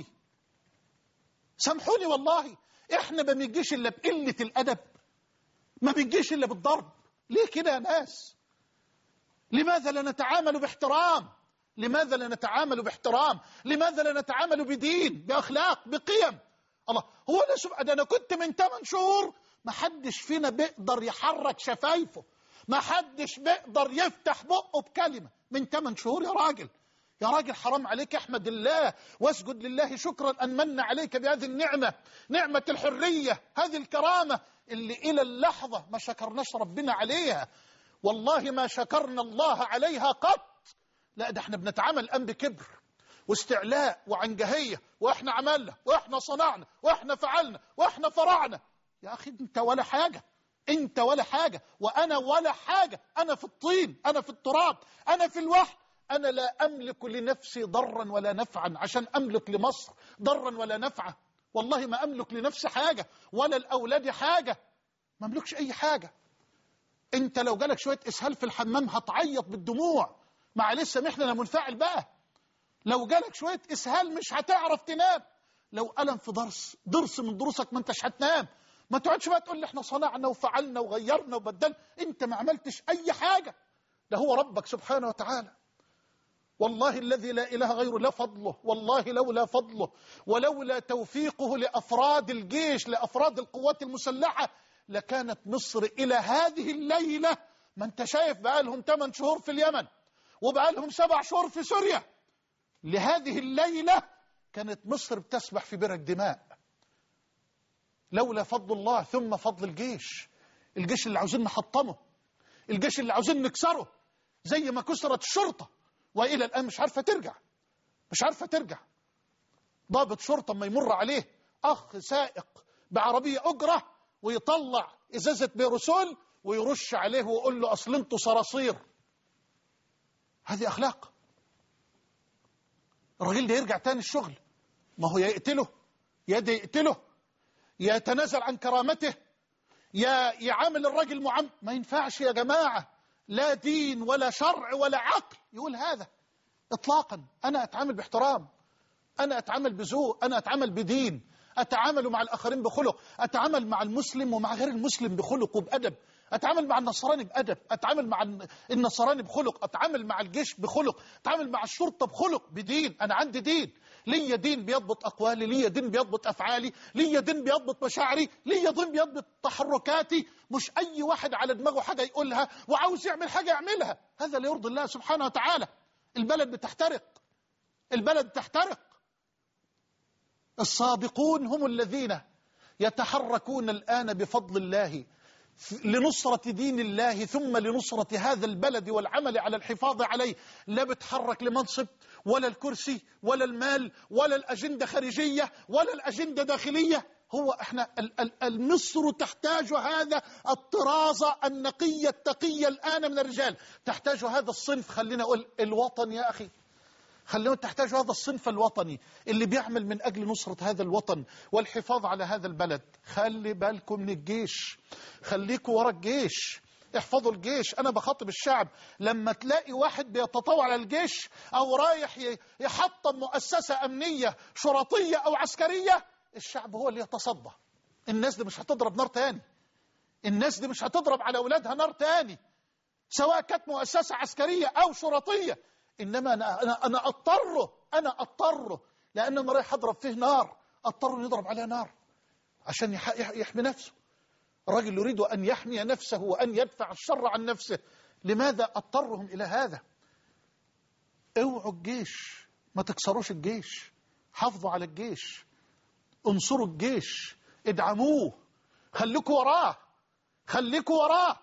سامحوني والله، إحنا ما بنجيش إلا بقلة الأدب، ما بنجيش إلا بالضرب. ليه كده يا ناس؟ لماذا لا نتعامل باحترام؟ لماذا لا نتعامل باحترام؟ لماذا لا نتعامل بدين، بأخلاق، بقيم؟ الله، هو أنا شوف أنا كنت من ثمان شهور ما حدش فينا بيقدر يحرك شفايفه، ما حدش بيقدر يفتح بقه بكلمة من ثمان شهور. يا راجل، يا راجل حرام عليك، احمد الله واسجد لله شكرا أن من عليك بهذه النعمة، نعمة الحرية، هذه الكرامة اللي إلى اللحظة ما شكرناش ربنا عليها، والله ما شكرنا الله عليها قط. لا، ده احنا بنتعامل الآن بكبر واستعلاء وعنجهية، واحنا عملنا واحنا صنعنا واحنا فعلنا واحنا فرعنا. يا أخي أنت ولا حاجة، أنت ولا حاجة، وأنا ولا حاجة، أنا في الطين، أنا في التراب، أنا في الوحل. أنا لا أملك لنفسي ضرا ولا نفعا عشان أملك لمصر ضرا ولا نفعا. والله ما أملك لنفسي حاجة ولا الأولاد حاجة، ما أملكش أي حاجة. أنت لو جالك شوية إسهال في الحمام هتعيط بالدموع، معلش سامحنا أنا منفعل بقى. لو جالك شوية إسهال مش هتعرف تنام، لو ألم في ضرس ضرس من ضروسك ما أنتش هتنام. ما تقعدش بقى تقول لي احنا صنعنا وفعلنا وغيرنا وبدلنا، أنت ما عملتش أي حاجة، ده هو ربك سبحانه وتعالى. والله الذي لا إله غيره، لا فضله، والله لولا فضله ولولا توفيقه لأفراد الجيش، لأفراد القوات المسلحة، لكانت مصر إلى هذه الليلة، ما أنت شايف بقى لهم ثمان شهور في اليمن وبقى لهم سبع شهور في سوريا، لهذه الليلة كانت مصر بتسبح في برك دماء لولا فضل الله ثم فضل الجيش. الجيش اللي عاوزين نحطمه، الجيش اللي عاوزين نكسره، زي ما كسرت الشرطة وإلى الآن مش عارفة ترجع، مش عارفة ترجع. ضابط شرطة ما يمر عليه أخ سائق بعربية أجرة ويطلع إزازة بيروسول ويرش عليه ويقول له أصل انتوا صراصير. هذه أخلاق؟ الراجل ده يرجع تاني الشغل؟ ما هو يا يقتله يا ده يقتله، يا يتنازل عن كرامته، يا يعامل الراجل معامل. ما ينفعش يا جماعة، لا دين ولا شرع ولا عقل يقول هذا إطلاقا. أنا أتعامل باحترام، أنا أتعامل بذوق، أنا أتعامل بدين، أتعامل مع الآخرين بخلق، أتعامل مع المسلم ومع غير المسلم بخلق وبأدب، أتعامل مع النصراني بأدب، أتعامل مع النصراني بخلق، أتعامل مع الجيش بخلق، أتعامل مع الشرطة بخلق بدين. أنا عندي دين، ليا دين بيضبط أقوالي، ليا دين بيضبط أفعالي، ليا دين بيضبط مشاعري، ليا دين بيضبط تحركاتي. مش أي واحد على دماغه حاجة يقولها وعاوز يعمل حاجة يعملها، هذا لا يرضي الله سبحانه وتعالى. البلد بتحترق، البلد بتحترق. الصادقون هم الذين يتحركون الآن بفضل الله لنصرة دين الله ثم لنصرة هذا البلد والعمل على الحفاظ عليه. لا بتحرك لمنصب ولا الكرسي ولا المال ولا الأجندة خارجية ولا الأجندة داخلية، هو احنا مصر تحتاج هذا الطراز النقي التقي الآن من الرجال، تحتاج هذا الصنف. خلينا أقول الوطن يا أخي، خلينا تحتاج هذا الصنف الوطني اللي بيعمل من أجل نصرة هذا الوطن والحفاظ على هذا البلد. خلي بالكم من الجيش، خليكوا ورا الجيش، احفظوا الجيش. أنا بخاطب الشعب، لما تلاقي واحد بيتطوع على الجيش أو رايح يحطم مؤسسة أمنية شرطية أو عسكرية، الشعب هو اللي يتصدى. الناس دي مش هتضرب نار تاني، الناس دي مش هتضرب على أولادها نار تاني، سواء كانت مؤسسة عسكرية أو شرطية. إنما أنا أنا أنا أضطره أنا أضطره لأن أنا رايح أضرب فيه نار، أضطر يضرب عليها نار عشان يحمي نفسه. الرجل يريد أن يحمي نفسه وأن يدفع الشر عن نفسه. لماذا أضطرهم إلى هذا؟ اوعوا الجيش، ما تكسروش الجيش، حافظوا على الجيش، انصروا الجيش، ادعموه، خليكوا وراه، خليكوا وراه.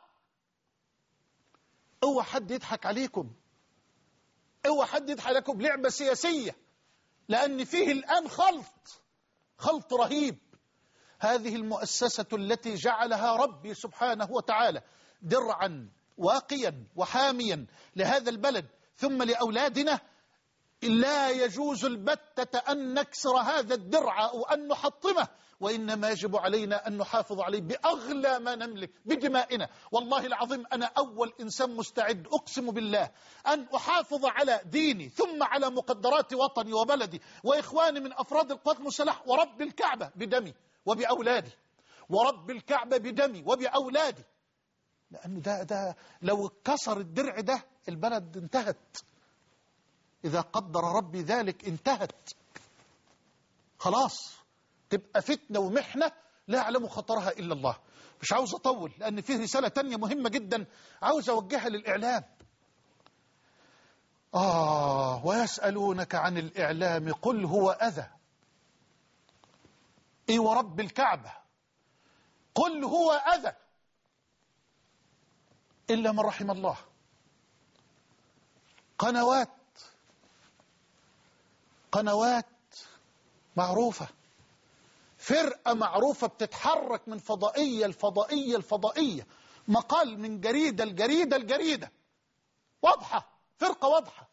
اوعى حد يضحك عليكم، اوعى حد يضحك عليكم بلعبة سياسية، لأن فيه الآن خلط خلط رهيب. هذه المؤسسة التي جعلها ربي سبحانه وتعالى درعا واقيا وحاميا لهذا البلد ثم لأولادنا، لا يجوز البتة أن نكسر هذا الدرع أو أن نحطمه، وإنما يجب علينا أن نحافظ عليه بأغلى ما نملك بدمائنا. والله العظيم أنا أول إنسان مستعد أقسم بالله أن أحافظ على ديني ثم على مقدرات وطني وبلدي وإخواني من أفراد القوات المسلحة، ورب الكعبة بدمي وبأولادي، ورب الكعبة بدمي وبأولادي، لأن ده, ده لو كسر الدرع ده البلد انتهت. إذا قدر ربي ذلك انتهت خلاص، تبقى فتنة ومحنة لا يعلم خطرها إلا الله. مش عاوز أطول لأن فيه رسالة تانية مهمة جدا عاوز أوجهها للإعلام. آه ويسألونك عن الإعلام قل هو أذى. إي ورب الكعبة قل هو أذى إلا من رحم الله. قنوات قنوات معروفة، فرقة معروفة بتتحرك من فضائية الفضائية الفضائية، مقال من جريدة الجريدة الجريدة، واضحة، فرقة واضحة.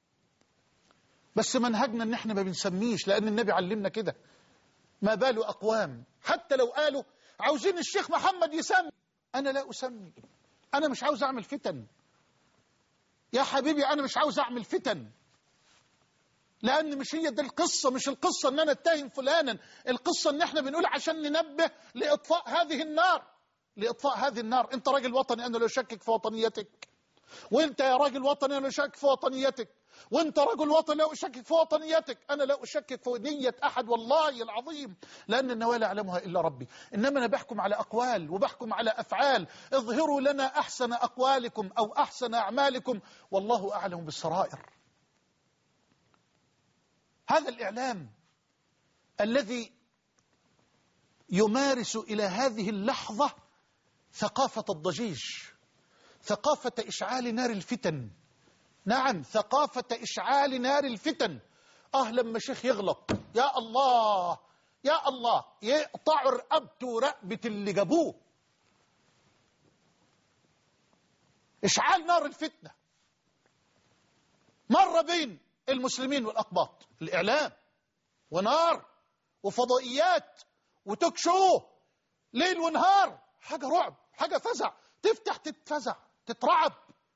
بس منهجنا ان احنا ما بنسميش، لأن النبي علمنا كده. ما بال أقوام حتى لو قالوا عاوزين الشيخ محمد يسمي، أنا لا أسمي، أنا مش عاوز أعمل فتن يا حبيبي، أنا مش عاوز أعمل فتن، لأن مش هي دي القصة. مش القصة أن أنا اتهم فلانا، القصة أن احنا بنقول عشان ننبه لإطفاء هذه النار، لإطفاء هذه النار. أنت راجل وطني أنا لا أشكك في وطنيتك، وأنت يا راجل وطني أنا لا أشكك في وطنيتك، وأنت راجل وطني لا أشكك في وطنيتك. أنا لا أشكك في نية أحد والله العظيم، لأن النوايا لا يعلمها إلا ربي. إنما أنا بحكم على أقوال وبحكم على أفعال. اظهروا لنا أحسن أقوالكم أو أحسن أعمالكم والله أعلم بالسرائر. هذا الإعلام الذي يمارس إلى هذه اللحظة ثقافة الضجيج، ثقافة إشعال نار الفتن. نعم، ثقافة إشعال نار الفتن. آه لما شيخ يغلط يا الله يا الله يقطعوا رقبته ورقبة اللي جابوه. إشعال نار الفتنة مرة بين المسلمين والأقباط، الإعلام ونار وفضائيات وتكشو ليل ونهار، حاجة رعب، حاجة فزع، تفتح تتفزع تترعب.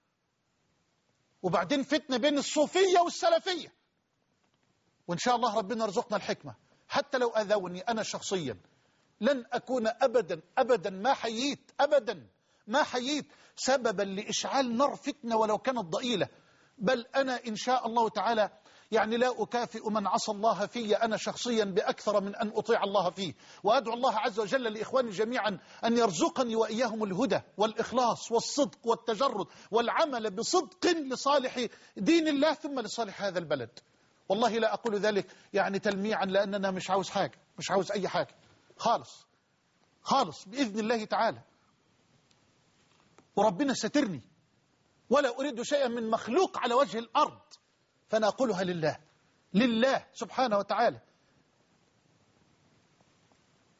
وبعدين فتنة بين الصوفية والسلفية، وإن شاء الله ربنا يرزقنا الحكمة. حتى لو أذوني أنا شخصيا لن أكون أبدا أبدا ما حييت أبدا ما حييت سببا لإشعال نار فتنة ولو كانت ضئيلة. بل أنا إن شاء الله تعالى يعني لا أكافئ من عصى الله في أنا شخصيا بأكثر من أن أطيع الله فيه. وأدعو الله عز وجل لإخواني جميعا أن يرزقني وإياهم الهدى والإخلاص والصدق والتجرد والعمل بصدق لصالح دين الله ثم لصالح هذا البلد. والله لا أقول ذلك يعني تلميعا، لأننا مش عاوز حاجة، مش عاوز أي حاجة خالص خالص بإذن الله تعالى. وربنا سترني ولا أريد شيئا من مخلوق على وجه الأرض، فأنا أقولها لله لله سبحانه وتعالى.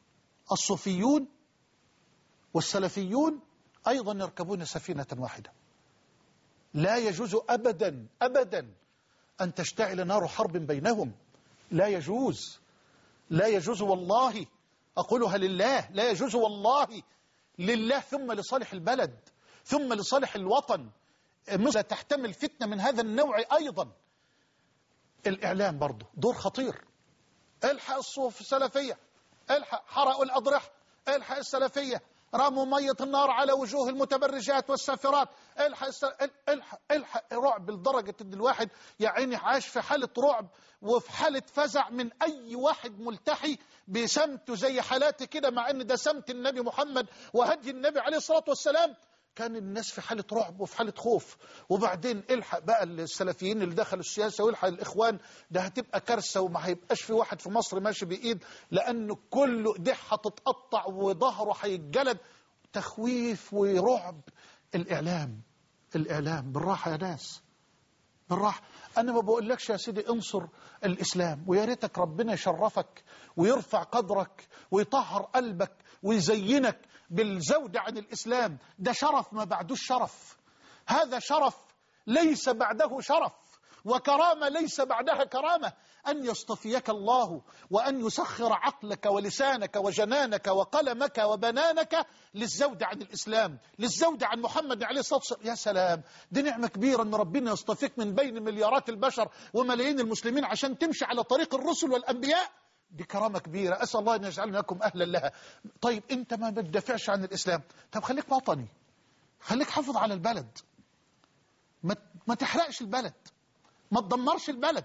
الصوفيون والسلفيون أيضا يركبون سفينة واحدة. لا يجوز أبدا أبدا أن تشتعل نار حرب بينهم، لا يجوز، لا يجوز والله، أقولها لله، لا يجوز والله، لله ثم لصالح البلد ثم لصالح الوطن. مصر تحتمل فتنة من هذا النوع أيضا. الإعلام برضه دور خطير. الحق الصوف السلفية، الحق حرقوا الأضرحة، الحق السلفية رموا مية النار على وجوه المتبرجات والسافرات، الحق الحق الحق رعب لدرجة ان الواحد يا عيني عاش في حالة رعب وفي حالة فزع من أي واحد ملتحي بسمته زي حالاتي كده، مع ان ده سمت النبي محمد وهدي النبي عليه الصلاة والسلام. كان الناس في حالة رعب وفي حالة خوف. وبعدين الحق بقى السلفيين اللي دخلوا السياسة والحق الإخوان، ده هتبقى كارثة وما هيبقاش في واحد في مصر ماشي بإيد، لأنه كله إيديه هتتقطع وظهره هيتجلد. تخويف ورعب. الإعلام الإعلام بالراحة يا ناس، بالراحة. أنا ما بقولكش يا سيدي انصر الإسلام، ويا ريتك ربنا يشرفك ويرفع قدرك ويطهر قلبك ويزينك بالزود عن الإسلام. ده شرف ما بعدوش شرف، هذا شرف ليس بعده شرف، وكرامة ليس بعدها كرامة. أن يصطفيك الله وأن يسخر عقلك ولسانك وجنانك وقلمك وبنانك للزود عن الإسلام، للزود عن محمد عليه الصلاة والسلام. يا سلام، دي نعمة كبيرة أن ربنا يصطفيك من بين مليارات البشر وملايين المسلمين عشان تمشي على طريق الرسل والأنبياء. دي كرامة كبيرة، أسأل الله أن يجعلنا لكم أهلا لها. طيب أنت ما بتدافعش عن الإسلام، طب خليك وطني، خليك حافظ على البلد، ما, ما تحرقش البلد، ما تدمرش البلد.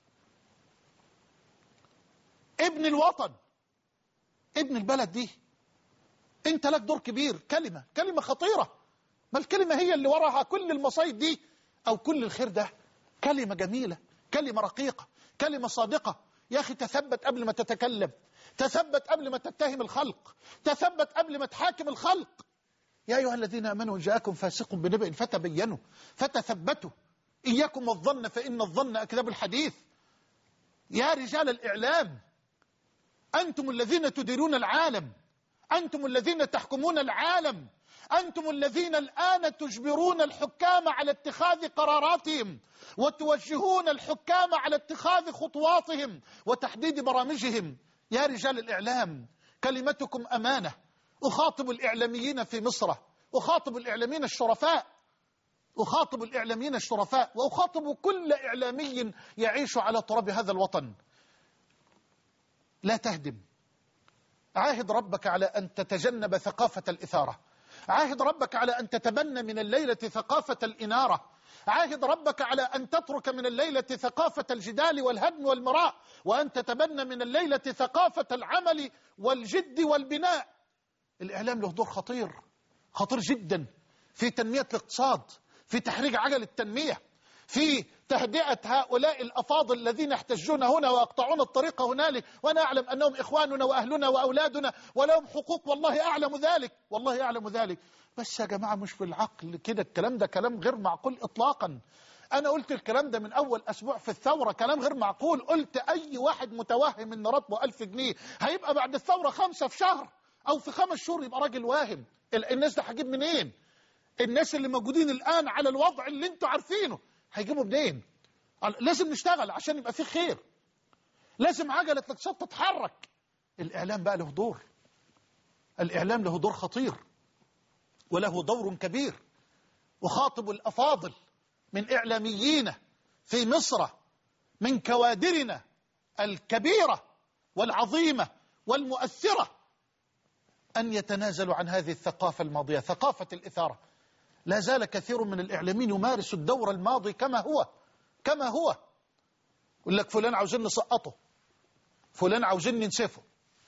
ابن الوطن، ابن البلد دي، انت لك دور كبير. كلمة كلمة خطيرة، ما الكلمة هي اللي وراها كل المصايب دي أو كل الخير ده. كلمة جميلة، كلمة رقيقة، كلمة صادقة. يا أخي تثبت قبل ما تتكلم، تثبت قبل ما تتهم الخلق، تثبت قبل ما تحاكم الخلق. يا أيها الذين آمنوا إن جاءكم فاسق بنبأ فتبينوا فتثبتوا إياكم والظن فإن الظن أكذب الحديث. يا رجال الإعلام، أنتم الذين تديرون العالم، أنتم الذين تحكمون العالم، أنتم الذين الآن تجبرون الحكام على اتخاذ قراراتهم وتوجهون الحكام على اتخاذ خطواتهم وتحديد برامجهم. يا رجال الإعلام، كلمتكم أمانة. أخاطب الإعلاميين في مصر، أخاطب الإعلاميين الشرفاء، أخاطب الإعلاميين الشرفاء، وأخاطب كل إعلامي يعيش على تراب هذا الوطن. لا تهدم. عاهد ربك على أن تتجنب ثقافة الإثارة، عاهد ربك على أن تتبنى من الليلة ثقافة الإنارة، عاهد ربك على أن تترك من الليلة ثقافة الجدال والهدم والمراء، وأن تتبنى من الليلة ثقافة العمل والجد والبناء. الإعلام له دور خطير، خطير جدا في تنمية الاقتصاد، في تحريك عجل التنمية، في تهدئة هؤلاء الأفاضل الذين يحتجون هنا ويقطعون الطريق هنالك، وأنا أعلم أنهم إخواننا وأهلنا وأولادنا ولهم حقوق، والله أعلم ذلك، والله أعلم ذلك. بس يا جماعة مش بالعقل كده، الكلام ده كلام غير معقول إطلاقا. أنا قلت الكلام ده من أول أسبوع في الثورة، كلام غير معقول. قلت أي واحد متوهم إن راتبه ألف جنيه هيبقى بعد الثورة خمسة في شهر أو في خمس شهور يبقى راجل واهم. الناس ده هجيب منين؟ الناس اللي موجودين الآن على الوضع اللي انتوا عارفينه هيجيبوا منين؟ لازم نشتغل عشان يبقى فيه خير، لازم عجلة الاقتصاد تتحرك. الإعلام بقى له دور، الإعلام له دور خطير وله دور كبير. وخاطب الأفاضل من إعلاميين في مصر، من كوادرنا الكبيرة والعظيمة والمؤثرة، أن يتنازلوا عن هذه الثقافة الماضية، ثقافة الإثارة. لا زال كثير من الإعلاميين يمارس الدور الماضي كما هو كما هو يقول لك فلان عاوزين نسقطه، فلان عاوزين ننسفه.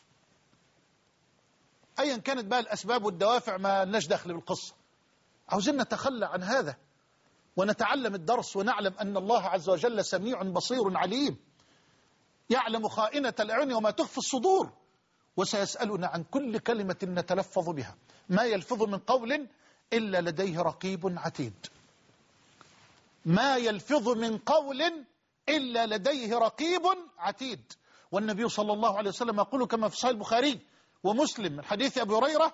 أيا كانت بقى الأسباب والدوافع ما لناش دخل بالقصة. عاوزين نتخلى عن هذا ونتعلم الدرس ونعلم أن الله عز وجل سميع بصير عليم، يعلم خائنة الأعين وما تخفي الصدور، وسيسألنا عن كل كلمة نتلفظ بها، ما يلفظ من قول إلا لديه رقيب عتيد، ما يلفظ من قول إلا لديه رقيب عتيد. والنبي صلى الله عليه وسلم يقول كما في صحيح البخاري: ومسلم من حديث أبي هريرة: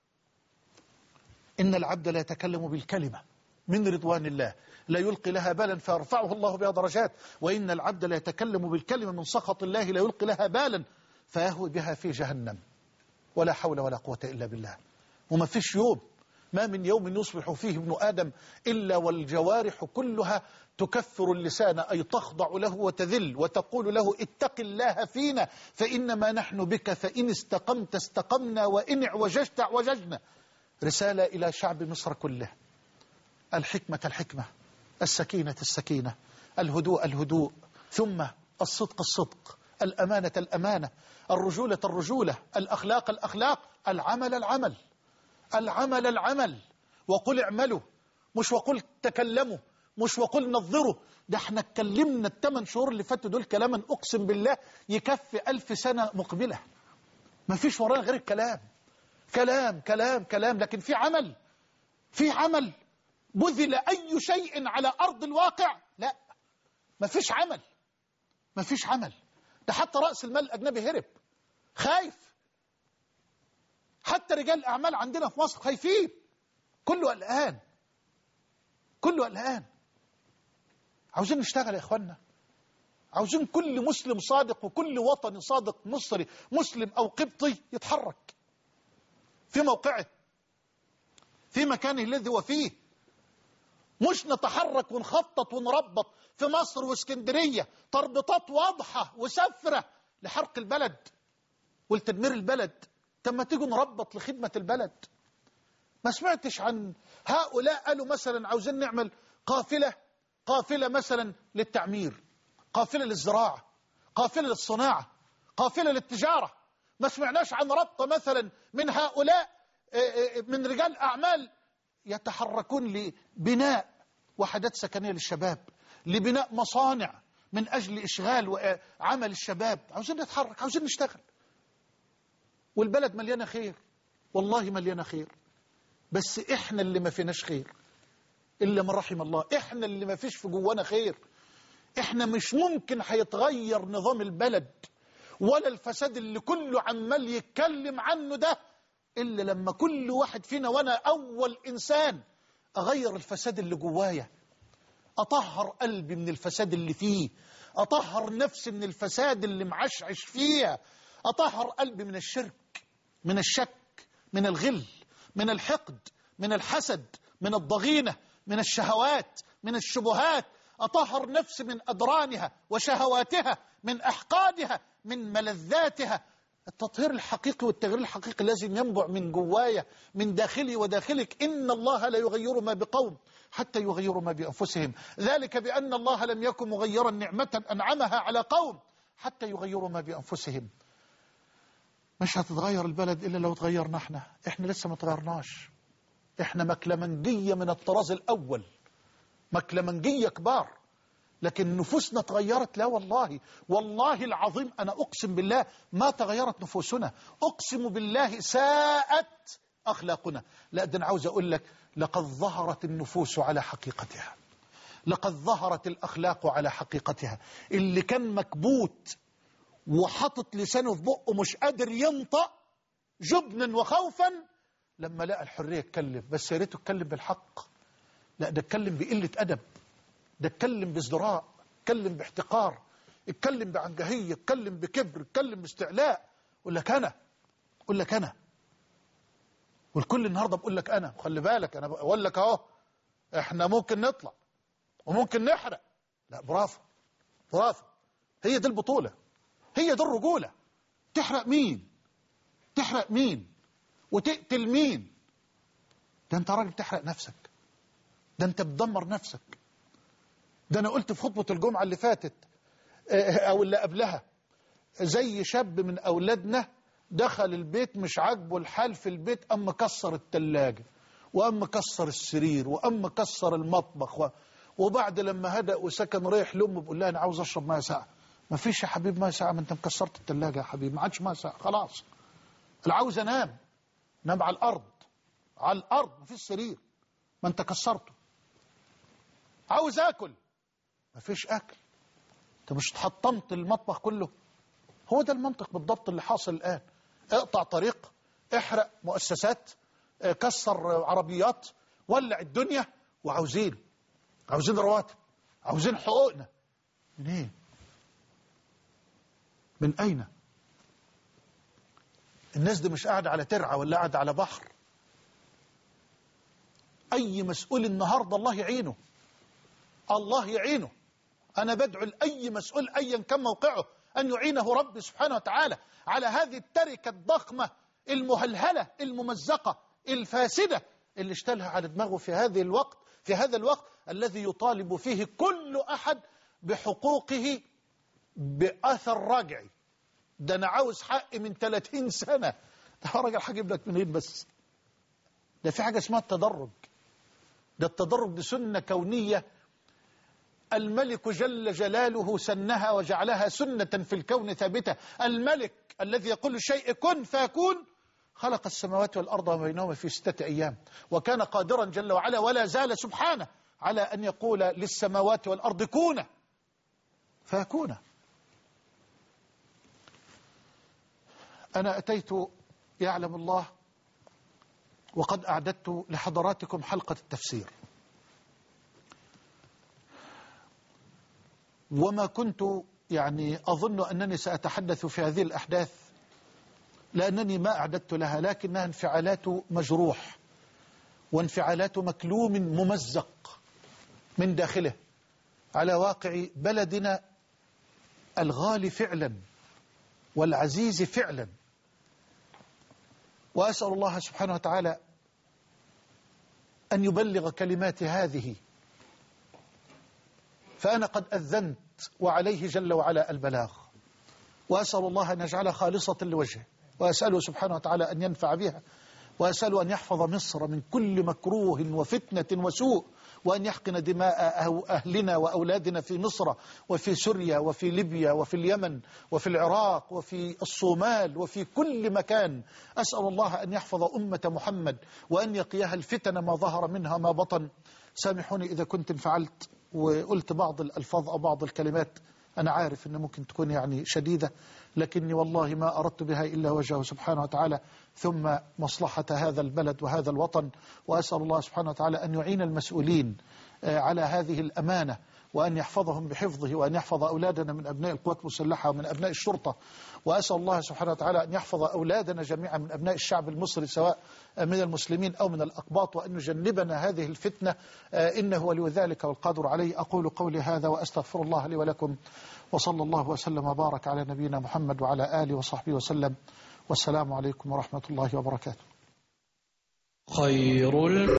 إن العبد لا يتكلم بالكلمة من رضوان الله لا يلقي لها بالا فيرفعه الله بها درجات، وإن العبد لا يتكلم بالكلمة من سخط الله لا يلقي لها بالا فيهوي بها في جهنم. ولا حول ولا قوة إلا بالله. وما فيش يوم، ما من يوم يصبح فيه ابن آدم إلا والجوارح كلها تكفر اللسان، أي تخضع له وتذل وتقول له: اتق الله فينا فإنما نحن بك، فإن استقمت استقمنا وإن اعوججت اعوججنا. رسالة إلى شعب مصر كله: الحكمة الحكمة، السكينة السكينة، الهدوء الهدوء، ثم الصدق الصدق، الأمانة الأمانة، الرجولة الرجولة، الأخلاق الأخلاق، العمل العمل، العمل العمل. وقل اعملوا، مش وقل تكلموا، مش وقل نظروا. ده احنا اتكلمنا الثمان شهور اللي فاتوا دول كلاما أقسم بالله يكفي ألف سنة مقبلة. ما فيش ورانا غير الكلام، كلام كلام كلام. لكن في عمل، في عمل. بذل أي شيء على أرض الواقع؟ لا، ما فيش عمل، ما فيش عمل. ده حتى رأس المال الأجنبي هرب، خايف. حتى رجال الأعمال عندنا في مصر خايفين، كله قلقان، كله قلقان. عاوزين نشتغل يا إخوانا، عاوزين كل مسلم صادق وكل وطني صادق مصري مسلم أو قبطي يتحرك في موقعه، في مكانه الذي هو فيه. مش نتحرك ونخطط ونربط في مصر واسكندرية تربطات واضحة وسفرة لحرق البلد ولتدمير البلد. طب ما تيجوا نربط لخدمة البلد. ما سمعتش عن هؤلاء قالوا مثلا عاوزين نعمل قافلة، قافلة مثلا للتعمير، قافلة للزراعة، قافلة للصناعة، قافلة للتجارة. ما سمعناش عن ربط مثلا من هؤلاء من رجال أعمال يتحركون لبناء وحدات سكنية للشباب، لبناء مصانع من أجل إشغال وعمل الشباب. عاوزين نتحرك، عاوزين نشتغل. والبلد مليانة خير، والله مليانة خير، بس إحنا اللي ما فيناش خير إلا من رحم الله. إحنا اللي ما فيش في جوانا خير. إحنا مش ممكن هيتغير نظام البلد ولا الفساد اللي كله عمال يتكلم عنه ده إلا لما كل واحد فينا، وأنا أول إنسان، أغير الفساد اللي جوايا، أطهر قلبي من الفساد اللي فيه، أطهر نفسي من الفساد اللي معشعش فيها، أطهر قلبي من الشرك، من الشك، من الغل، من الحقد، من الحسد، من الضغينة، من الشهوات، من الشبهات. أطهر نفسي من أدرانها وشهواتها، من أحقادها، من ملذاتها. التطهير الحقيقي والتغيير الحقيقي لازم ينبع من جوايا، من داخلي وداخلك. إن الله لا يغير ما بقوم حتى يغيروا ما بأنفسهم، ذلك بأن الله لم يكن مغيرا نعمة أنعمها على قوم حتى يغيروا ما بأنفسهم. مش هتتغير البلد إلا لو تغيرنا احنا. احنا لسه ما تغيرناش. احنا مكلمنجية من الطراز الأول، مكلمنجية كبار، لكن نفوسنا تغيرت؟ لا والله، والله العظيم أنا أقسم بالله ما تغيرت نفوسنا. أقسم بالله ساءت أخلاقنا. لا، ده أنا عاوز أقول لك لقد ظهرت النفوس على حقيقتها، لقد ظهرت الأخلاق على حقيقتها. اللي كان مكبوت وحطت لسانه في بقه مش قادر ينطق جبنا وخوفا، لما لقى الحرية اتكلم. بس يا ريته اتكلم بالحق، لا ده اتكلم بقلة أدب، ده اتكلم بازدراء، اتكلم باحتقار، اتكلم بعنجهية، اتكلم بكبر، اتكلم باستعلاء. قول لك أنا، قول لك أنا، والكل النهاردة بقول لك أنا. وخلي بالك أنا بقول لك أهو، إحنا ممكن نطلع وممكن نحرق. لا برافو، برافو، هي دي البطولة، هي دي الرجولة. تحرق مين؟ تحرق مين؟ وتقتل مين؟ ده أنت راجل تحرق نفسك، ده أنت بتدمر نفسك. ده أنا قلت في خطبة الجمعة اللي فاتت أو اللي قبلها، زي شاب من أولادنا دخل البيت مش عاجبه الحال في البيت، قام مكسر التلاجة وقام مكسر السرير وقام مكسر المطبخ و... وبعد لما هدأ وسكن رايح لأمه بيقول لها أنا عاوز أشرب ماء ساقعة. ما فيش يا حبيب ماء ساقعة، ما أنت مكسرت التلاجة يا حبيب، ما عادش ماء ساقعة خلاص. أنا عاوز أنام، نام على الأرض، على الأرض ما فيش سرير، ما أنت كسرته. عاوز آكل، ما فيش أكل، أنت مش تحطمت المطبخ كله. هو ده المنطق بالضبط اللي حاصل الآن. اقطع طريق، احرق مؤسسات، كسر عربيات، ولع الدنيا، وعاوزين عاوزين رواتب، عاوزين حقوقنا. من ايه؟ من اين؟ الناس دي مش قاعدة على ترعة ولا قاعدة على بحر. اي مسؤول النهاردة الله يعينه، الله يعينه. انا بدعو لأي مسؤول ايا كان موقعه ان يعينه ربي سبحانه وتعالى على هذه التركة الضخمة المهلهلة الممزقة الفاسدة اللي اشتلها على دماغه في هذه الوقت في هذا الوقت الذي يطالب فيه كل أحد بحقوقه بأثر رجعي. ده أنا عاوز حقي من ثلاثين سنة. ده راجل هجيب لك منين بس؟ ده في حاجة اسمها التدرج. ده التدرج دي سنة كونية الملك جل جلاله سنها وجعلها سنة في الكون ثابتة. الملك الذي يقول الشيء كن فيكون خلق السماوات والأرض وما بينهما في ستة أيام، وكان قادرا جل وعلا ولا زال سبحانه على أن يقول للسماوات والأرض كونا فيكونا. أنا أتيت يعلم الله وقد أعددت لحضراتكم حلقة التفسير، وما كنت يعني أظن أنني سأتحدث في هذه الأحداث لأنني ما أعددت لها، لكنها انفعالات مجروح وانفعالات مكلوم ممزق من داخله على واقع بلدنا الغالي فعلا والعزيز فعلا. وأسأل الله سبحانه وتعالى أن يبلغ كلمات هذه، فأنا قد أذنت وعليه جل وعلا البلاغ، وأسأل الله أن يجعلها خالصة لوجهه، وأسأله سبحانه وتعالى أن ينفع بها، وأسأله أن يحفظ مصر من كل مكروه وفتنة وسوء، وأن يحقن دماء أهلنا وأولادنا في مصر وفي سوريا وفي ليبيا وفي اليمن وفي العراق وفي الصومال وفي كل مكان. أسأل الله أن يحفظ أمة محمد وأن يقيها الفتن ما ظهر منها ما بطن. سامحوني إذا كنت انفعلت وقلت بعض الألفاظ أو بعض الكلمات أنا عارف أن ممكن تكون يعني شديدة، لكني والله ما أردت بها إلا وجهه سبحانه وتعالى ثم مصلحة هذا البلد وهذا الوطن. وأسأل الله سبحانه وتعالى أن يعين المسؤولين على هذه الأمانة وأن يحفظهم بحفظه، وأن يحفظ أولادنا من أبناء القوات المسلحة ومن أبناء الشرطة. وأسأل الله سبحانه وتعالى أن يحفظ أولادنا جميعا من أبناء الشعب المصري سواء من المسلمين أو من الأقباط، وأن يجنبنا هذه الفتنة إنه ولي ذلك والقادر عليه. أقول قولي هذا وأستغفر الله لي ولكم، وصلى الله وسلم وبارك على نبينا محمد وعلى آله وصحبه وسلم، والسلام عليكم ورحمة الله وبركاته. خير